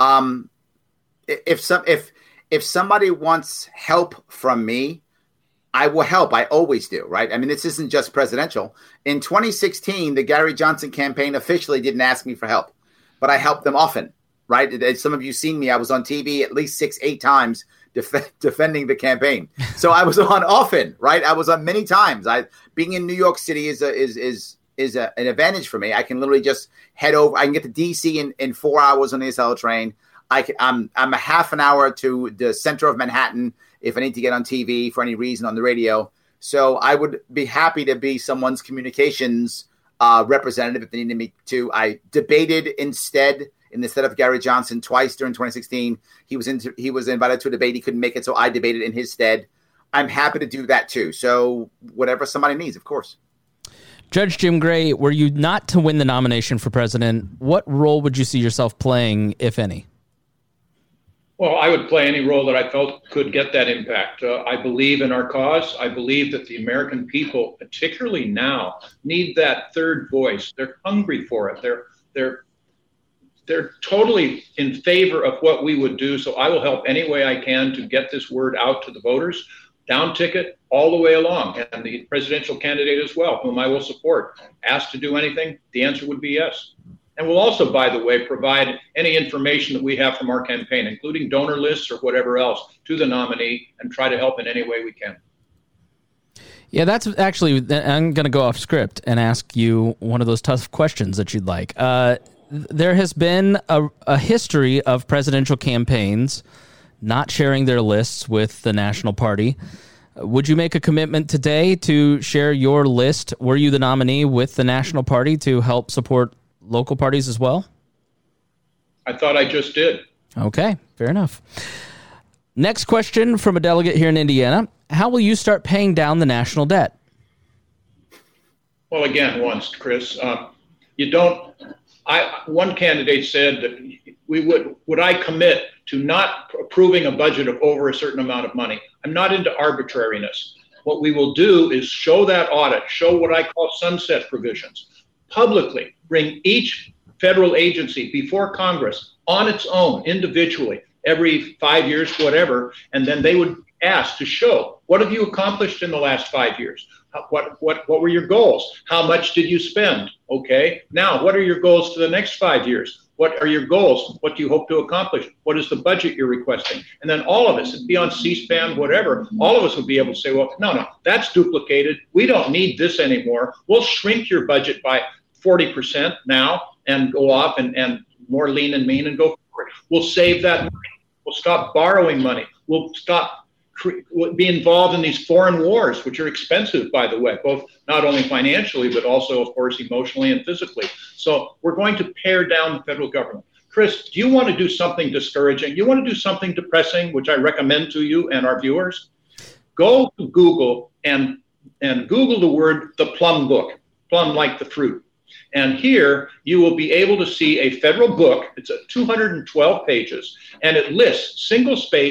S3: If somebody wants help from me, I will help. I always do, right? I mean, this isn't just presidential. In 2016, the Gary Johnson campaign officially didn't ask me for help, but I helped them often, right? As some of you seen me, I was on TV at least 6-8 times defending the campaign. So I was on often, right? I was on many times. Being in New York City is an advantage for me. I can literally just head over. I can get to DC in 4 hours on the SL train. I'm a half an hour to the center of Manhattan if I need to get on TV for any reason on the radio. So I would be happy to be someone's communications representative if they needed me to. I debated instead of Gary Johnson twice during 2016. He was invited to a debate. He couldn't make it, so I debated in his stead. I'm happy to do that too. So whatever somebody needs, of course.
S1: Judge Jim Gray, were you not to win the nomination for president, what role would you see yourself playing, if any?
S2: Well, I would play any role that I felt could get that impact. I believe in our cause. I believe that the American people, particularly now, need that third voice. They're hungry for it. They're totally in favor of what we would do. So I will help any way I can to get this word out to the voters. Down ticket all the way along, and the presidential candidate as well, whom I will support. Asked to do anything, the answer would be yes. And we'll also, by the way, provide any information that we have from our campaign, including donor lists or whatever else, to the nominee and try to help in any way we can.
S1: Yeah, that's actually, I'm going to go off script and ask you one of those tough questions that you'd like. There has been a history of presidential campaigns not sharing their lists with the national party. Would you make a commitment today to share your list? Were you the nominee with the national party to help support local parties as well?
S2: I thought I just did.
S1: Okay, fair enough. Next question from a delegate here in Indiana. How will you start paying down the national debt?
S2: Well, again, once, Chris, one candidate said that would I commit to not approving a budget of over a certain amount of money? I'm not into arbitrariness. What we will do is show that audit, show what I call sunset provisions, publicly bring each federal agency before Congress on its own, individually, every 5 years, whatever, and then they would ask to show, what have you accomplished in the last 5 years? What were your goals? How much did you spend? Okay, now what are your goals for the next 5 years? What are your goals? What do you hope to accomplish? What is the budget you're requesting? And then all of us, it'd be on C-SPAN, whatever, all of us would be able to say, well, no, that's duplicated. We don't need this anymore. We'll shrink your budget by 40% now and go off and more lean and mean and go for it. We'll save that money. We'll stop borrowing money. We'll stop be involved in these foreign wars, which are expensive, by the way, both not only financially, but also, of course, emotionally and physically. So we're going to pare down the federal government. Chris, do you want to do something discouraging? You want to do something depressing, which I recommend to you and our viewers? Go to Google and Google the word The Plum Book, plum like the fruit. And here you will be able to see a federal book. It's 212 pages, and it lists single-spaced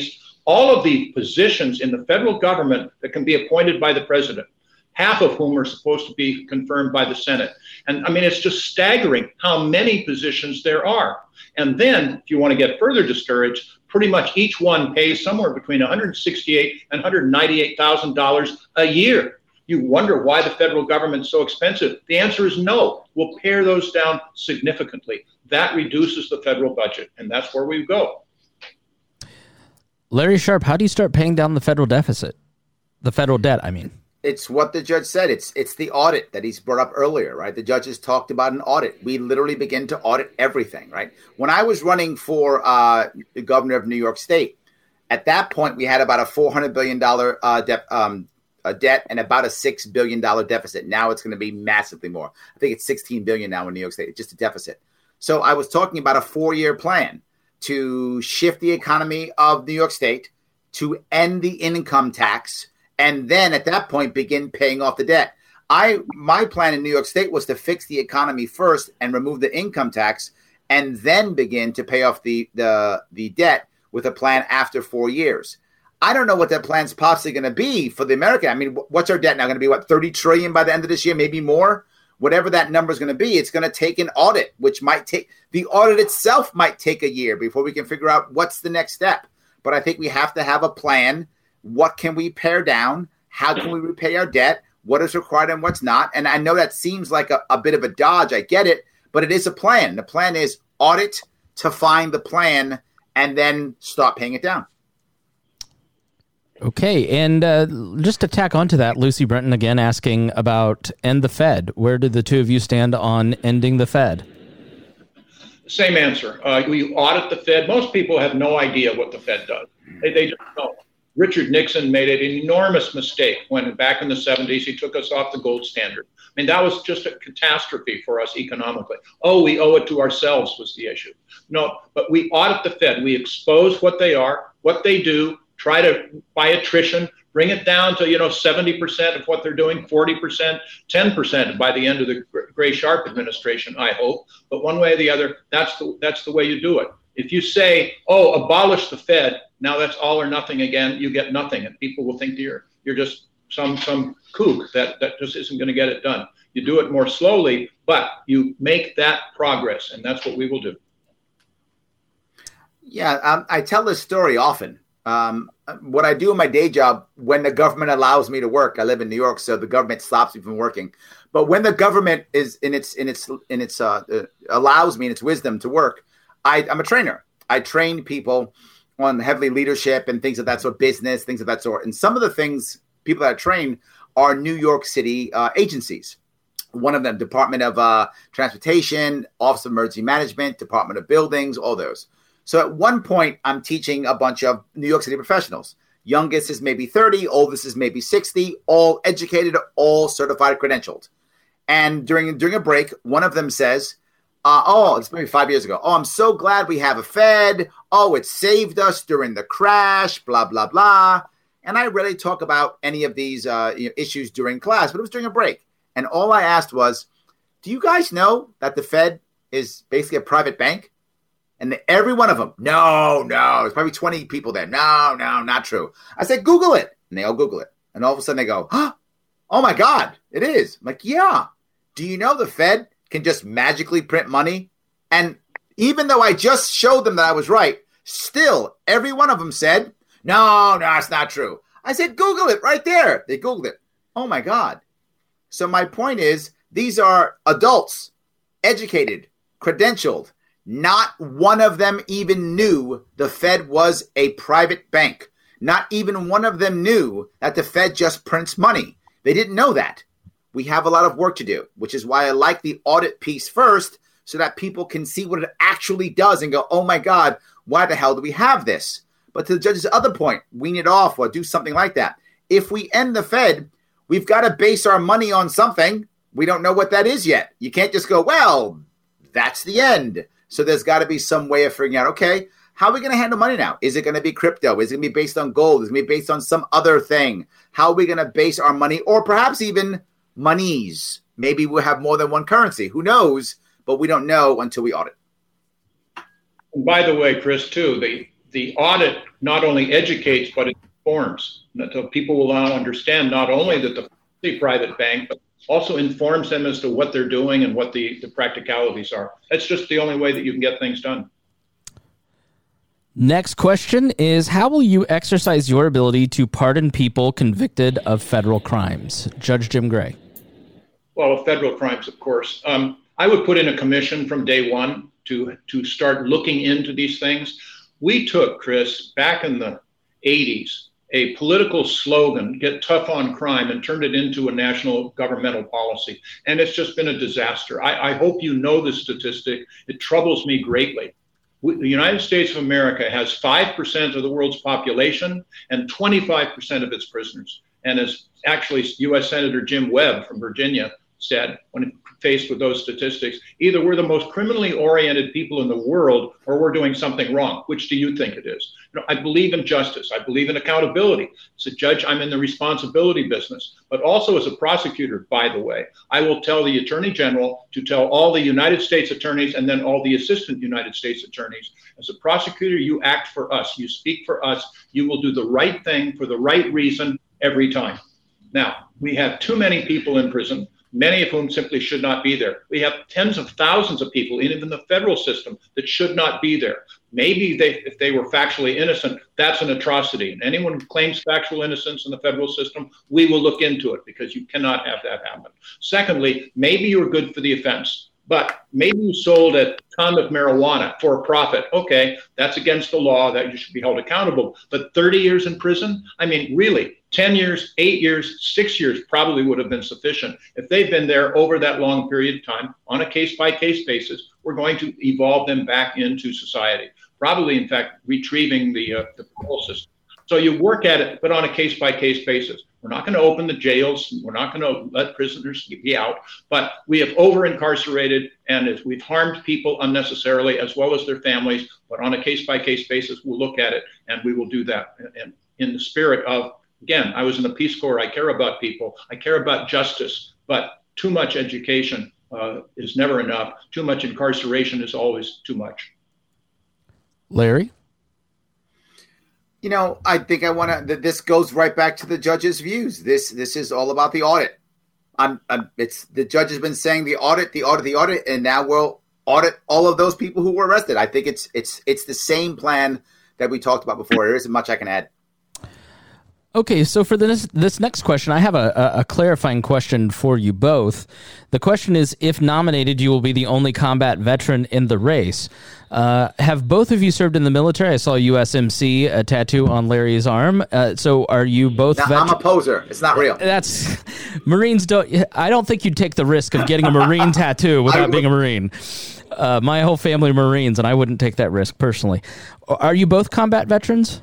S2: all of the positions in the federal government that can be appointed by the president, half of whom are supposed to be confirmed by the Senate. And I mean, it's just staggering how many positions there are. And then, if you want to get further discouraged, pretty much each one pays somewhere between $168,000 and $198,000 a year. You wonder why the federal government's so expensive. The answer is no. We'll pare those down significantly. That reduces the federal budget, and that's where we go.
S1: Larry Sharpe, how do you start paying down the federal deficit? The federal debt, I mean.
S3: It's what the judge said. It's the audit that he's brought up earlier, right? The judges talked about an audit. We literally begin to audit everything, right? When I was running for the governor of New York State, at that point, we had about a $400 billion debt and about a $6 billion deficit. Now it's going to be massively more. I think it's $16 billion now in New York State. It's just a deficit. So I was talking about a 4-year plan to shift the economy of New York State, to end the income tax, and then at that point begin paying off the debt. My plan in New York State was to fix the economy first and remove the income tax, and then begin to pay off the debt with a plan after 4 years. I don't know what that plan's possibly going to be for the American. I mean, what's our debt now going to be? What, $30 trillion by the end of this year, maybe more? Whatever that number is going to be, it's going to take an audit, which might take the audit itself might take a year before we can figure out what's the next step. But I think we have to have a plan. What can we pare down? How can we repay our debt? What is required and what's not? And I know that seems like a bit of a dodge. I get it, but it is a plan. The plan is audit to find the plan and then start paying it down.
S1: Okay, and just to tack onto that, Lucy Brenton again asking about end the Fed. Where do the two of you stand on ending the Fed?
S2: Same answer. We audit the Fed. Most people have no idea what the Fed does. They just don't. Richard Nixon made an enormous mistake when back in the 70s he took us off the gold standard. I mean, that was just a catastrophe for us economically. Oh, we owe it to ourselves was the issue. No, but we audit the Fed. We expose what they are, what they do, try to, by attrition, bring it down to, 70% of what they're doing, 40%, 10% by the end of the Gray-Sharpe administration, I hope. But one way or the other, that's the way you do it. If you say, oh, abolish the Fed, now that's all or nothing again, you get nothing. And people will think you're just some kook that just isn't going to get it done. You do it more slowly, but you make that progress. And that's what we will do.
S3: Yeah, I tell this story often. What I do in my day job, when the government allows me to work, I live in New York, so the government stops me from working. But when the government is allows me in its wisdom to work, I'm a trainer. I train people on heavily leadership and things of that sort, business, things of that sort. And some of the things people that I train are New York City agencies. One of them, Department of Transportation, Office of Emergency Management, Department of Buildings, all those. So at one point, I'm teaching a bunch of New York City professionals. Youngest is maybe 30, oldest is maybe 60, all educated, all certified, credentialed. And during a break, one of them says, it's maybe 5 years ago. Oh, I'm so glad we have a Fed. Oh, it saved us during the crash, blah, blah, blah. And I rarely talk about any of these issues during class, but it was during a break. And all I asked was, do you guys know that the Fed is basically a private bank? And every one of them, no, there's probably 20 people there. No, not true. I said, Google it. And they all Google it. And all of a sudden they go, oh my God, it is. I'm like, yeah. Do you know the Fed can just magically print money? And even though I just showed them that I was right, still every one of them said, no, it's not true. I said, Google it right there. They Googled it. Oh my God. So my point is, these are adults, educated, credentialed. Not one of them even knew the Fed was a private bank. Not even one of them knew that the Fed just prints money. They didn't know that. We have a lot of work to do, which is why I like the audit piece first, so that people can see what it actually does and go, oh my God, why the hell do we have this? But to the judge's other point, wean it off or do something like that. If we end the Fed, we've got to base our money on something. We don't know what that is yet. You can't just go, well, that's the end. So there's got to be some way of figuring out, okay, how are we going to handle money now? Is it going to be crypto? Is it going to be based on gold? Is it going to be based on some other thing? How are we going to base our money, or perhaps even monies? Maybe we'll have more than one currency. Who knows? But we don't know until we audit.
S2: And by the way, Chris, too, the audit not only educates, but it informs. So people will now understand not only that the private bank, but also informs them as to what they're doing and what the practicalities are. That's just the only way that you can get things done.
S1: Next question is, how will you exercise your ability to pardon people convicted of federal crimes? Judge Jim Gray.
S2: Well, federal crimes, of course. I would put in a commission from day one to start looking into these things. We took, Chris, back in the 80s, a political slogan, get tough on crime, and turned it into a national governmental policy. And it's just been a disaster. I hope you know this statistic. It troubles me greatly. The United States of America has 5% of the world's population and 25% of its prisoners. And as actually U.S. Senator Jim Webb from Virginia said when faced with those statistics, either we're the most criminally oriented people in the world or we're doing something wrong. Which do you think it is? I believe in justice. I believe in accountability. As a judge, I'm in the responsibility business, but also as a prosecutor, by the way, I will tell the Attorney General to tell all the United States attorneys and then all the assistant United States attorneys, as a prosecutor, you act for us. You speak for us. You will do the right thing for the right reason every time. Now, we have too many people in prison, many of whom simply should not be there. We have tens of thousands of people, even in the federal system, that should not be there. Maybe if they were factually innocent, that's an atrocity. And anyone who claims factual innocence in the federal system, we will look into it because you cannot have that happen. Secondly, maybe you're good for the offense, but maybe you sold a ton of marijuana for a profit. Okay, that's against the law, that you should be held accountable. But 30 years in prison? I mean, really, 10 years, 8 years, 6 years probably would have been sufficient. If they've been there over that long period of time on a case-by-case basis, we're going to evolve them back into society. Probably, in fact, retrieving the parole system. So you work at it, but on a case-by-case basis. We're not going to open the jails. We're not going to let prisoners be out. But we have over-incarcerated and we've harmed people unnecessarily as well as their families. But on a case-by-case basis, we'll look at it and we will do that. And in the spirit of, again, I was in the Peace Corps. I care about people. I care about justice. But too much education is never enough. Too much incarceration is always too much.
S3: I
S1: Larry?
S3: think this goes right back to the judge's views. This is all about the audit. The judge has been saying the audit, and now we'll audit all of those people who were arrested. I think it's the same plan that we talked about before. There isn't much I can add.
S1: Okay, so for this next question, I have a clarifying question for you both. The question is, if nominated, you will be the only combat veteran in the race. Have both of you served in the military? I saw USMC tattoo on Larry's arm. So are you both
S3: I'm a poser. It's not real.
S1: That's Marines I don't think you'd take the risk of getting a Marine tattoo without being a Marine. My whole family are Marines, and I wouldn't take that risk personally. Are you both combat veterans?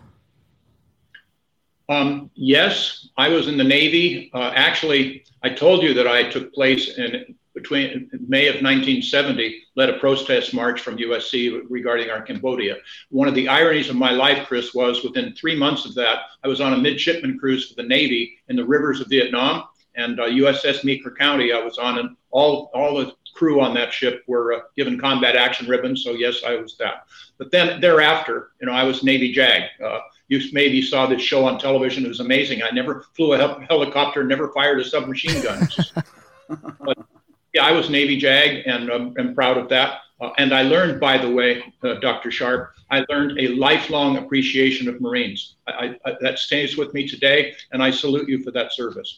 S2: Yes, I was in the Navy. Actually, I told you that I took place between May of 1970, led a protest march from USC regarding our Cambodia. One of the ironies of my life, Chris, was within 3 months of that, I was on a midshipman cruise for the Navy in the rivers of Vietnam, and USS Meeker County I was on, and all the crew on that ship were given combat action ribbons, so yes, I was that. But then thereafter, I was Navy JAG. You maybe saw this show on television. It was amazing. I never flew a helicopter, never fired a submachine gun. But yeah, I was Navy JAG, and I'm proud of that. And I learned, by the way, Dr. Sharp, I learned a lifelong appreciation of Marines. That stays with me today, and I salute you for that service.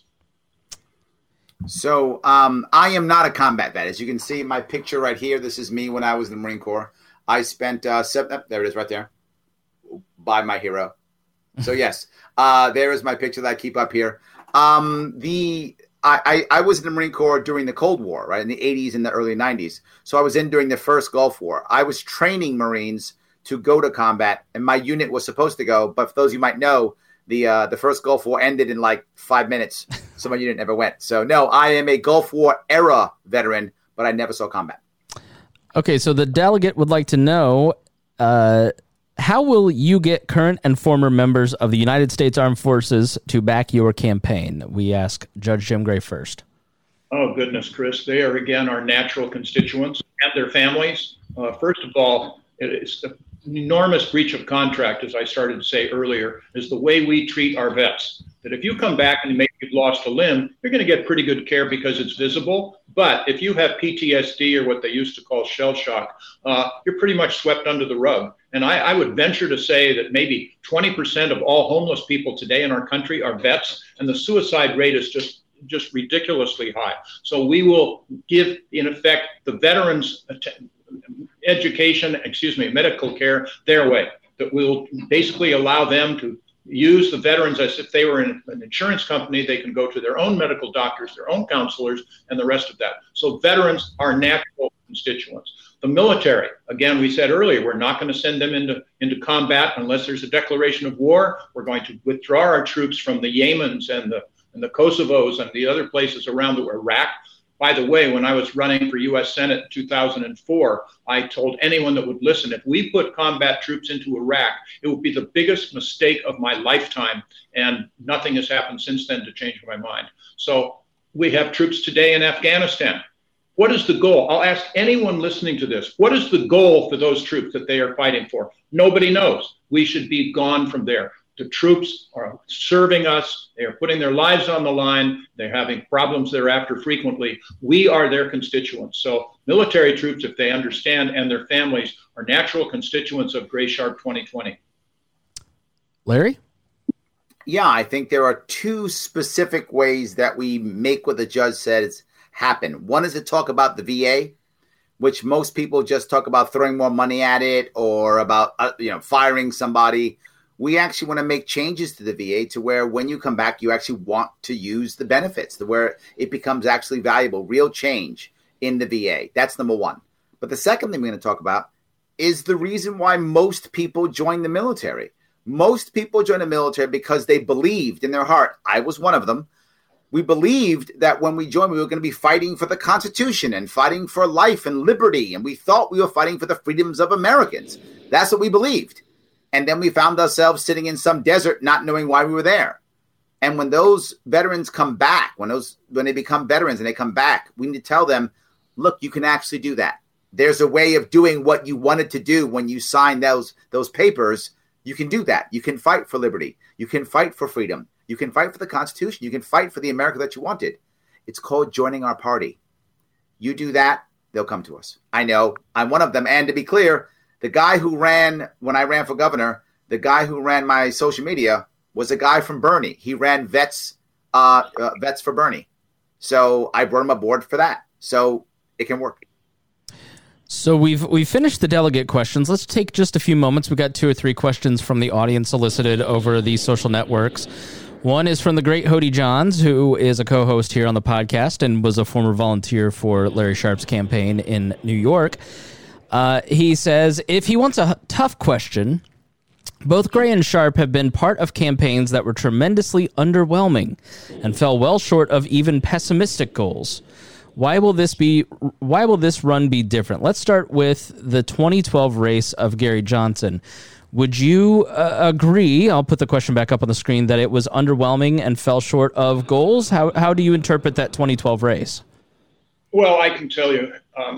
S3: So I am not a combat vet. As you can see in my picture right here, this is me when I was in the Marine Corps. I spent there it is right there, by my hero. So yes, there is my picture that I keep up here. I was in the Marine Corps during the Cold War, right, in the 80s and the early 90s. So I was in during the first Gulf War. I was training Marines to go to combat, and my unit was supposed to go. But for those you might know, the first Gulf War ended in like 5 minutes. So my unit never went. So no, I am a Gulf War era veteran, but I never saw combat.
S1: Okay, so the delegate would like to know, how will you get current and former members of the United States Armed Forces to back your campaign? We ask Judge Jim Gray first.
S2: Oh, goodness, Chris. They are, again, our natural constituents and their families. First of all, it's enormous breach of contract, as I started to say earlier, is the way we treat our vets. That if you come back and maybe you've lost a limb, you're going to get pretty good care because it's visible. But if you have PTSD or what they used to call shell shock, you're pretty much swept under the rug. And I would venture to say that maybe 20% of all homeless people today in our country are vets, and the suicide rate is just ridiculously high. So we will give, in effect, the veterans medical care their way. That will basically allow them to use the veterans as if they were in an insurance company. They can go to their own medical doctors, their own counselors, and the rest of that. So veterans are natural constituents. The military, again, we said earlier, we're not going to send them into combat unless there's a declaration of war. We're going to withdraw our troops from the Yemens and the Kosovos and the other places around Iraq. By the way, when I was running for U.S. Senate in 2004, I told anyone that would listen, if we put combat troops into Iraq, it would be the biggest mistake of my lifetime. And nothing has happened since then to change my mind. So we have troops today in Afghanistan. What is the goal? I'll ask anyone listening to this. What is the goal for those troops that they are fighting for? Nobody knows. We should be gone from there. The troops are serving us. They are putting their lives on the line. They're having problems thereafter frequently. We are their constituents. So military troops, if they understand, and their families are natural constituents of Gray Sharp 2020.
S1: Larry?
S3: Yeah, I think there are two specific ways that we make what the judge says happen. One is to talk about the VA, which most people just talk about throwing more money at it or about firing somebody. We actually want to make changes to the VA to where when you come back, you actually want to use the benefits, to where it becomes actually valuable, real change in the VA. That's number one. But the second thing we're going to talk about is the reason why most people join the military. Most people join the military because they believed in their heart. I was one of them. We believed that when we joined, we were going to be fighting for the Constitution and fighting for life and liberty. And we thought we were fighting for the freedoms of Americans. That's what we believed. And then we found ourselves sitting in some desert, not knowing why we were there. And when those veterans come back, when they become veterans and they come back, we need to tell them, look, you can actually do that. There's a way of doing what you wanted to do when you signed those papers. You can do that. You can fight for liberty. You can fight for freedom. You can fight for the Constitution. You can fight for the America that you wanted. It's called joining our party. You do that, they'll come to us. I know I'm one of them. And to be clear, the guy who ran, when I ran for governor, the guy who ran my social media was a guy from Bernie. He ran Vets for Bernie. So I brought him aboard for that. So it can work.
S1: So we've finished the delegate questions. Let's take just a few moments. We got 2 or 3 questions from the audience solicited over the social networks. One is from the great Hody Johns, who is a co-host here on the podcast and was a former volunteer for Larry Sharp's campaign in New York. He says, if he wants a tough question, both Gray and Sharp have been part of campaigns that were tremendously underwhelming and fell well short of even pessimistic goals. Why will this run be different? Let's start with the 2012 race of Gary Johnson. Would you agree, I'll put the question back up on the screen, that it was underwhelming and fell short of goals? How do you interpret that 2012 race?
S2: Well, I can tell you,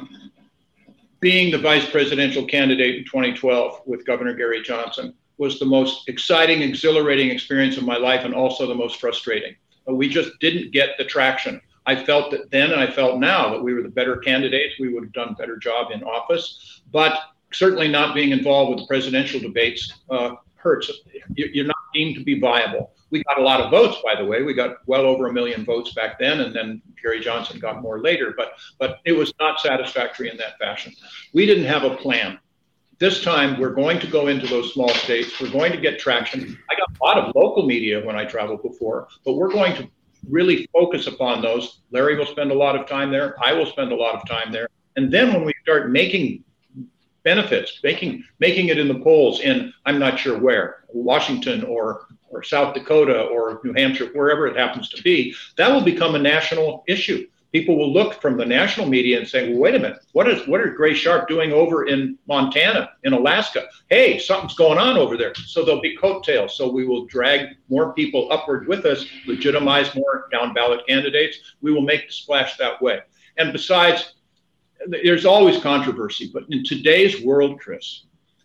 S2: being the vice presidential candidate in 2012 with Governor Gary Johnson was the most exciting, exhilarating experience of my life and also the most frustrating. We just didn't get the traction. I felt that then and I felt now that we were the better candidates. We would have done a better job in office. But certainly not being involved with the presidential debates hurts. You're not deemed to be viable. We got a lot of votes, by the way. We got well over 1 million votes back then, and then Gary Johnson got more later. But it was not satisfactory in that fashion. We didn't have a plan. This time, we're going to go into those small states. We're going to get traction. I got a lot of local media when I traveled before, but we're going to really focus upon those. Larry will spend a lot of time there. I will spend a lot of time there. And then when we start making benefits, making it in the polls in, I'm not sure where, Washington or South Dakota or New Hampshire, wherever it happens to be, that will become a national issue. People will look from the national media and say, well, wait a minute, what are Gray Sharp doing over in Montana, in Alaska? Hey, something's going on over there. So there'll be coattails. So we will drag more people upward with us, legitimize more down ballot candidates. We will make the splash that way. And besides, there's always controversy, but in today's world, Chris,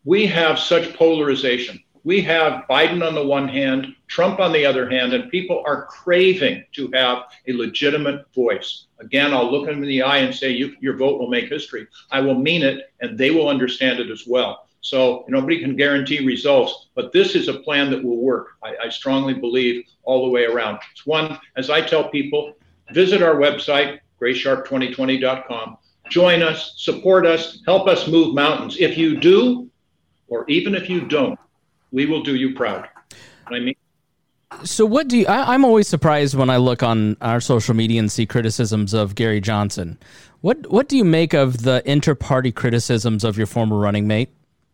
S2: we have such polarization. We have Biden on the one hand, Trump on the other hand, and people are craving to have a legitimate voice. Again, I'll look them in the eye and say, your vote will make history. I will mean it, and they will understand it as well. So nobody can guarantee results, but this is a plan that will work. I strongly believe all the way around. It's one, as I tell people, visit our website, graysharp2020.com. Join us, support us, help us move mountains. If you do, or even if you don't, we will do you proud. I mean,
S1: so what do you, I'm always surprised when I look on our social media and see criticisms of Gary Johnson. What do you make of the inter-party criticisms of your former running mate?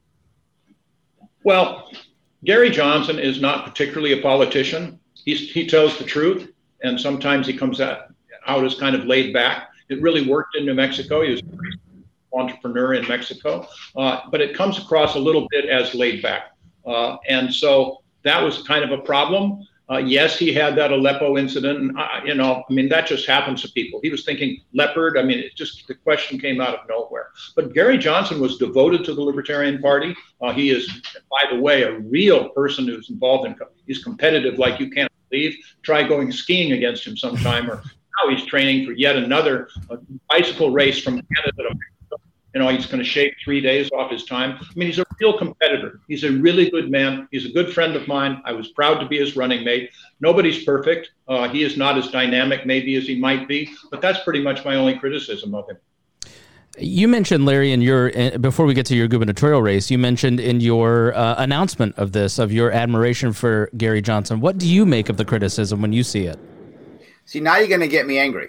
S2: Well, Gary Johnson is not particularly a politician. He tells the truth, and sometimes he comes out as kind of laid back. It really worked in New Mexico. He was an entrepreneur in Mexico, but it comes across a little bit as laid back. And so that was kind of a problem. Yes, he had that Aleppo incident, and that just happens to people. He was thinking leopard. The question came out of nowhere. But Gary Johnson was devoted to the Libertarian Party. He is, by the way, a real person who's involved he's competitive like you can't believe. Try going skiing against him sometime, or now he's training for yet another bicycle race from Canada to Mexico. He's going to shave 3 days off his time. He's a real competitor. He's a really good man. He's a good friend of mine. I was proud to be his running mate. Nobody's perfect. He is not as dynamic maybe as he might be, but that's pretty much my only criticism of him.
S1: You mentioned, Larry, before we get to your gubernatorial race, you mentioned in your announcement of this, of your admiration for Gary Johnson. What do you make of the criticism when you see it?
S3: See, now you're going to get me angry.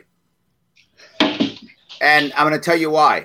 S3: And I'm going to tell you why.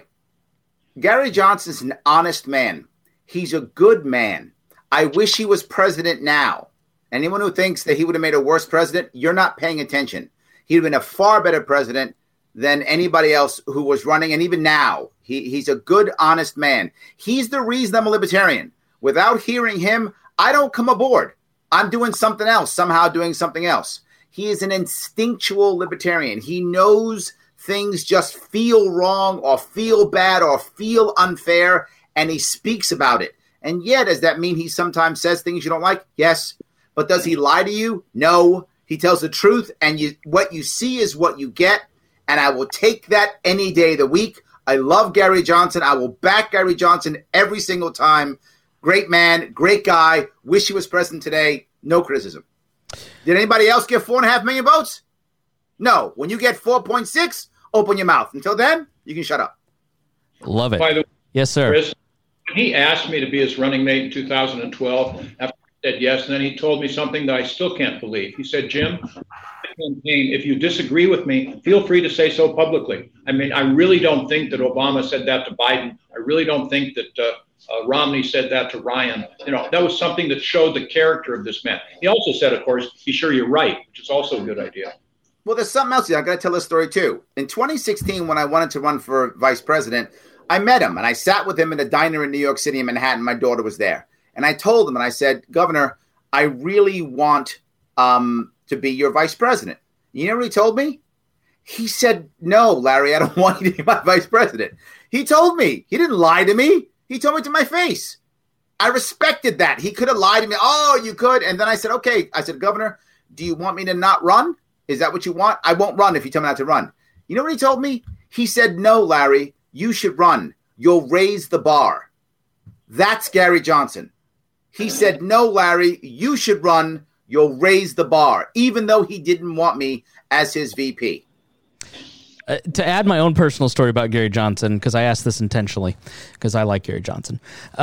S3: Gary Johnson's an honest man. He's a good man. I wish he was president now. Anyone who thinks that he would have made a worse president, you're not paying attention. He'd have been a far better president than anybody else who was running. And even now, he's a good, honest man. He's the reason I'm a libertarian. Without hearing him, I don't come aboard. I'm doing something else, somehow doing something else. He is an instinctual libertarian. He knows things just feel wrong or feel bad or feel unfair, and he speaks about it. And yet, does that mean he sometimes says things you don't like? Yes. But does he lie to you? No. He tells the truth, and what you see is what you get, and I will take that any day of the week. I love Gary Johnson. I will back Gary Johnson every single time. Great man, great guy. Wish he was president today. No criticism. Did anybody else get 4.5 million votes? No. When you get 4.6, open your mouth. Until then, you can shut up.
S1: Love it.
S2: By the way,
S1: yes, sir.
S2: Chris, he asked me to be his running mate in 2012. After I said yes, and then he told me something that I still can't believe. He said, Jim, campaign, if you disagree with me, feel free to say so publicly. I really don't think that Obama said that to Biden. I really don't think that Romney said that to Ryan. That was something that showed the character of this man. He also said, of course, be sure you're right, which is also a good idea.
S3: Well, there's something else here. I got to tell this story, too. In 2016, when I wanted to run for vice president, I met him, and I sat with him in a diner in New York City in Manhattan. My daughter was there. And I told him, and I said, Governor, I really want to be your vice president. You know what he told me? He said, no, Larry, I don't want you to be my vice president. He told me. He didn't lie to me. He told me to my face. I respected that. He could have lied to me. Oh, you could. And then I said, okay. I said, Governor, do you want me to not run? Is that what you want? I won't run if you tell me not to run. You know what he told me? He said, no, Larry, you should run. You'll raise the bar. That's Gary Johnson. He said, no, Larry, you should run. You'll raise the bar, even though he didn't want me as his VP.
S1: To add my own personal story about Gary Johnson, because I asked this intentionally, because I like Gary Johnson.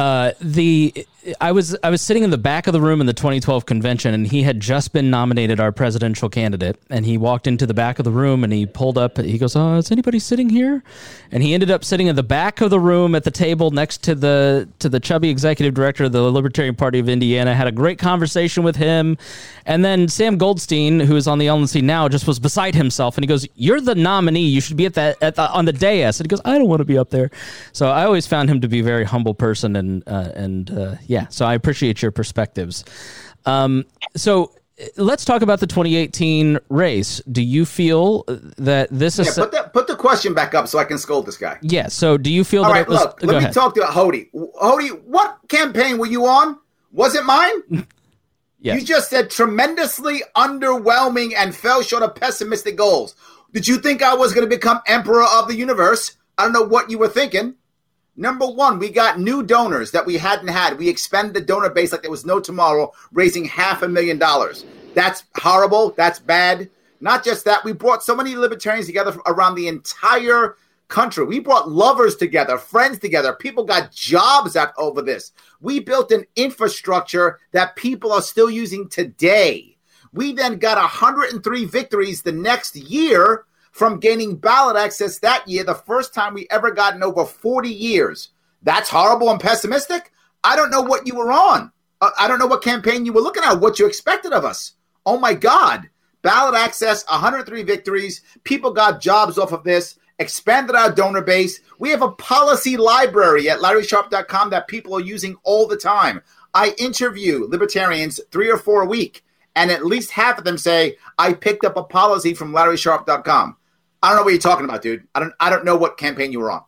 S1: I was sitting in the back of the room in the 2012 convention, and he had just been nominated our presidential candidate. And he walked into the back of the room, and he pulled up. He goes, "Is anybody sitting here?" And he ended up sitting in the back of the room at the table next to the chubby executive director of the Libertarian Party of Indiana. Had a great conversation with him, and then Sam Goldstein, who is on the LNC now, just was beside himself. And he goes, "You're the nominee. You should be on the dais." And he goes, "I don't want to be up there." So I always found him to be a very humble person, and so I appreciate your perspectives. So let's talk about the 2018 race. Do you feel that this is...
S3: Put the question back up so I can scold this guy.
S1: Yeah, so do you feel
S3: All
S1: that
S3: right,
S1: it was...
S3: look, let me talk to Hody. Hody, what campaign were you on? Was it mine?
S1: Yes.
S3: You just said tremendously underwhelming and fell short of pessimistic goals. Did you think I was going to become emperor of the universe? I don't know what you were thinking. Number one, we got new donors that we hadn't had. We expanded the donor base like there was no tomorrow, raising $500,000. That's horrible. That's bad. Not just that, we brought so many libertarians together around the entire country. We brought lovers together, friends together. People got jobs out over this. We built an infrastructure that people are still using today. We then got 103 victories the next year from gaining ballot access that year, the first time we ever got in over 40 years. That's horrible and pessimistic? I don't know what you were on. I don't know what campaign you were looking at, what you expected of us. Oh, my God. Ballot access, 103 victories. People got jobs off of this, expanded our donor base. We have a policy library at LarrySharpe.com that people are using all the time. I interview libertarians 3 or 4 a week, and at least half of them say, I picked up a policy from LarrySharpe.com. I don't know what you're talking about, dude. I don't know what campaign you were on.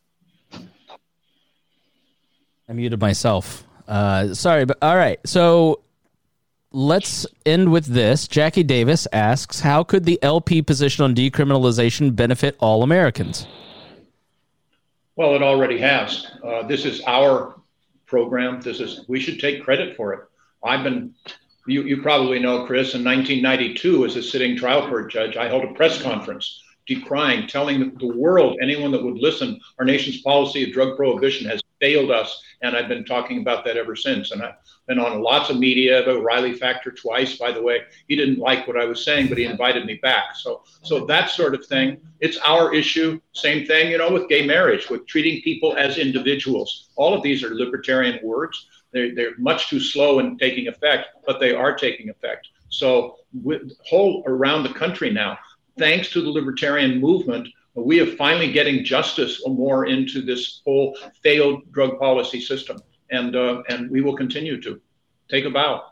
S1: I muted myself. Sorry, but all right. So let's end with this. Jackie Davis asks, how could the LP position on decriminalization benefit all Americans?
S2: Well, it already has. This is our program. We should take credit for it. You probably know, Chris, in 1992, as a sitting trial court judge, I held a press conference decrying, telling the world, anyone that would listen, our nation's policy of drug prohibition has failed us. And I've been talking about that ever since. And I've been on lots of media, the O'Reilly factor twice, by the way. He didn't like what I was saying, but he invited me back. So that sort of thing, it's our issue. Same thing, with gay marriage, with treating people as individuals. All of these are libertarian words. They're much too slow in taking effect, but they are taking effect. So whole around the country now, thanks to the libertarian movement, we are finally getting justice more into this whole failed drug policy system. And we will continue to take a bow.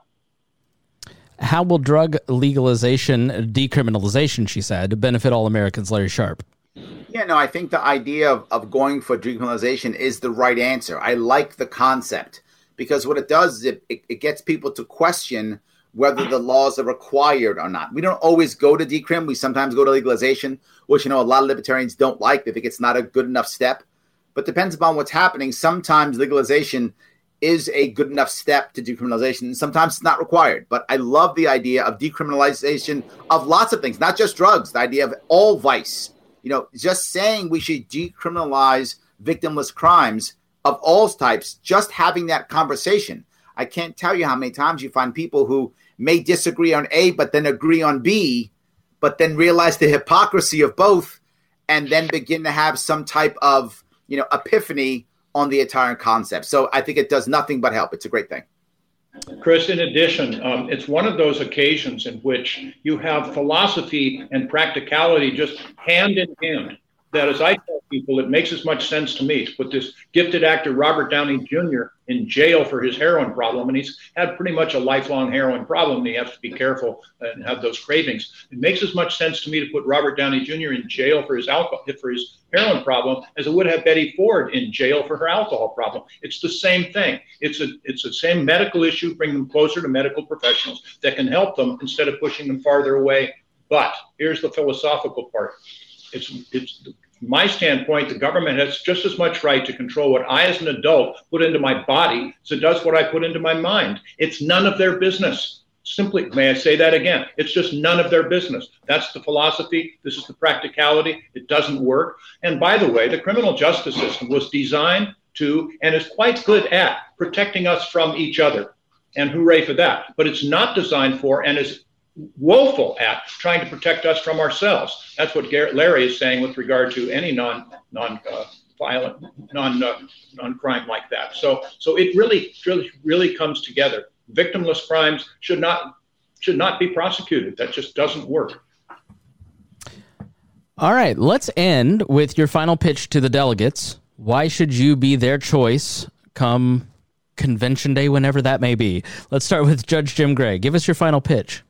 S1: How will drug legalization, decriminalization, she said, benefit all Americans, Larry Sharpe?
S3: Yeah, no, I think the idea of going for decriminalization is the right answer. I like the concept because what it does is it gets people to question whether the laws are required or not. We don't always go to decrim. We sometimes go to legalization, which, a lot of libertarians don't like. They think it's not a good enough step. But depends upon what's happening. Sometimes legalization is a good enough step to decriminalization, and sometimes it's not required. But I love the idea of decriminalization of lots of things, not just drugs, the idea of all vice. Just saying we should decriminalize victimless crimes of all types, just having that conversation. I can't tell you how many times you find people who may disagree on A, but then agree on B, but then realize the hypocrisy of both, and then begin to have some type of, epiphany on the entire concept. So I think it does nothing but help. It's a great thing.
S2: Chris, in addition, it's one of those occasions in which you have philosophy and practicality just hand in hand. That, as I tell people, it makes as much sense to me to put this gifted actor Robert Downey Jr. in jail for his heroin problem, and he's had pretty much a lifelong heroin problem, and he has to be careful and have those cravings. It makes as much sense to me to put Robert Downey Jr. in jail for his heroin problem as it would have Betty Ford in jail for her alcohol problem. It's the same thing. It's the same medical issue. Bring them closer to medical professionals that can help them instead of pushing them farther away. But here's the philosophical part. It's from my standpoint, the government has just as much right to control what I as an adult put into my body as it does what I put into my mind. It's none of their business. Simply, may I say that again? It's just none of their business. That's the philosophy. This is the practicality. It doesn't work. And by the way, the criminal justice system was designed to and is quite good at protecting us from each other. And hooray for that. But it's not designed for and is woeful at trying to protect us from ourselves. That's what Larry is saying with regard to any non-violent, non-crime like that. So it really comes together. Victimless crimes should not be prosecuted. That just doesn't work.
S1: All right, let's end with your final pitch to the delegates. Why should you be their choice come convention day, whenever that may be. Let's start with Judge Jim Gray. Give us your final pitch.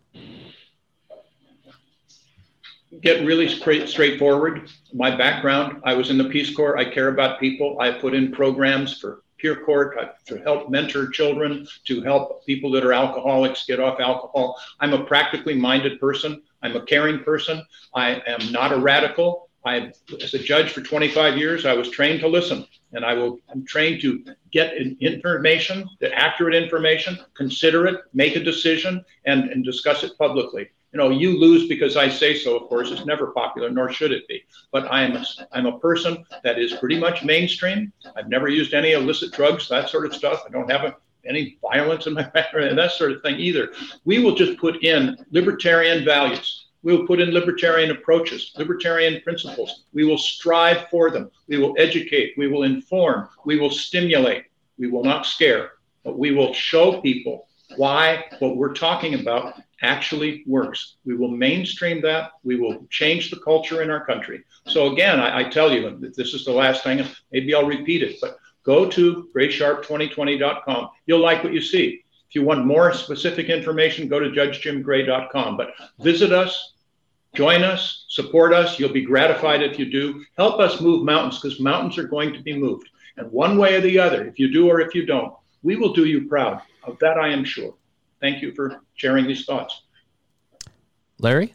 S2: Get really straightforward. My background, I was in the Peace Corps. I care about people. I put in programs for peer court to help mentor children, to help people that are alcoholics get off alcohol. I'm a practically minded person. I'm a caring person. I am not a radical. As a judge for 25 years, I was trained to listen, and I'm trained to get information, the accurate information, consider it, make a decision, and discuss it publicly. You lose because I say so, of course. It's never popular, nor should it be. But I'm a person that is pretty much mainstream. I've never used any illicit drugs, that sort of stuff. I don't have any violence in my background, and that sort of thing either. We will just put in libertarian values. We will put in libertarian approaches, libertarian principles. We will strive for them. We will educate. We will inform. We will stimulate. We will not scare, but we will show people why what we're talking about actually works. We will mainstream that. We will change the culture in our country. So again, I tell you, this is the last thing, maybe I'll repeat it, but go to GraySharp2020.com. You'll like what you see. If you want more specific information, go to JudgeJimGray.com. But visit us, join us, support us. You'll be gratified if you do. Help us move mountains, because mountains are going to be moved. And one way or the other, if you do or if you don't, we will do you proud. Of that, I am sure. Thank you for sharing these thoughts.
S1: Larry?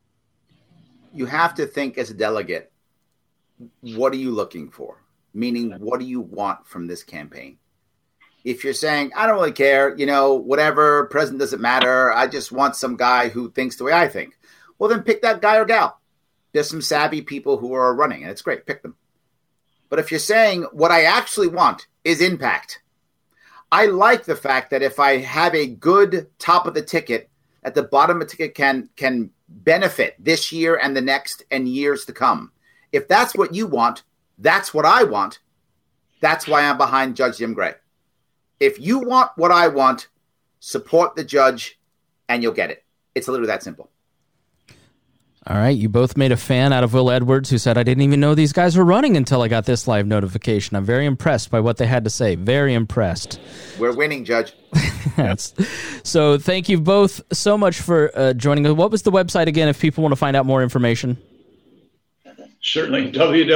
S3: You have to think as a delegate, what are you looking for? Meaning, what do you want from this campaign? If you're saying, I don't really care, whatever, president doesn't matter, I just want some guy who thinks the way I think. Well, then pick that guy or gal. There's some savvy people who are running, and it's great. Pick them. But if you're saying, what I actually want is impact, I like the fact that if I have a good top of the ticket, at the bottom of the ticket can benefit this year and the next and years to come. If that's what you want, that's what I want. That's why I'm behind Judge Jim Gray. If you want what I want, support the judge and you'll get it. It's literally that simple.
S1: All right. You both made a fan out of Will Edwards, who said, I didn't even know these guys were running until I got this live notification. I'm very impressed by what they had to say. Very impressed.
S3: We're winning, Judge.
S1: So thank you both so much for joining us. What was the website again if people want to find out more information?
S2: Certainly,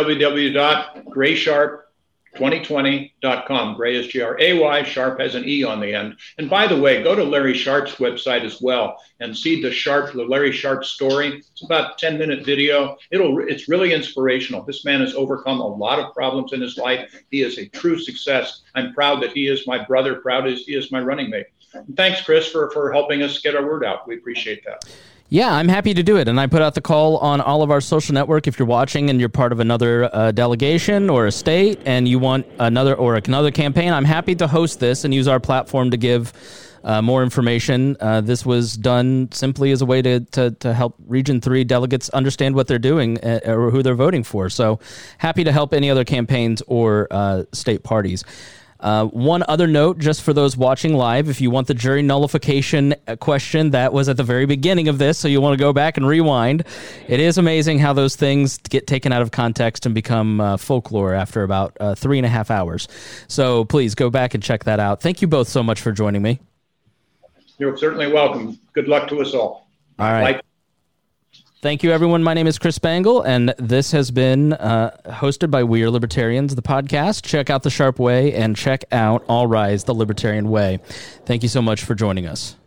S2: www.GraySharp2020.com. Gray is Gray, Sharp has an E on the end. And by the way, go to Larry Sharp's website as well and see the Larry Sharp story. It's about a 10-minute video. It's really inspirational. This man has overcome a lot of problems in his life. He is a true success. I'm proud that he is my brother, proud as he is my running mate. And thanks, Chris, for helping us get our word out. We appreciate that.
S1: Yeah, I'm happy to do it. And I put out the call on all of our social network. If you're watching and you're part of another delegation or a state and you want another campaign, I'm happy to host this and use our platform to give more information. This was done simply as a way to help Region 3 delegates understand what they're doing or who they're voting for. So happy to help any other campaigns or state parties. One other note, just for those watching live, if you want the jury nullification question, that was at the very beginning of this, so you want to go back and rewind. It is amazing how those things get taken out of context and become folklore after about 3.5 hours. So please go back and check that out. Thank you both so much for joining me.
S2: You're certainly welcome. Good luck to us all.
S1: All right. Thank you, everyone. My name is Chris Bangle, and this has been hosted by We Are Libertarians, the podcast. Check out The Sharp Way and check out All Rise, the Libertarian Way. Thank you so much for joining us.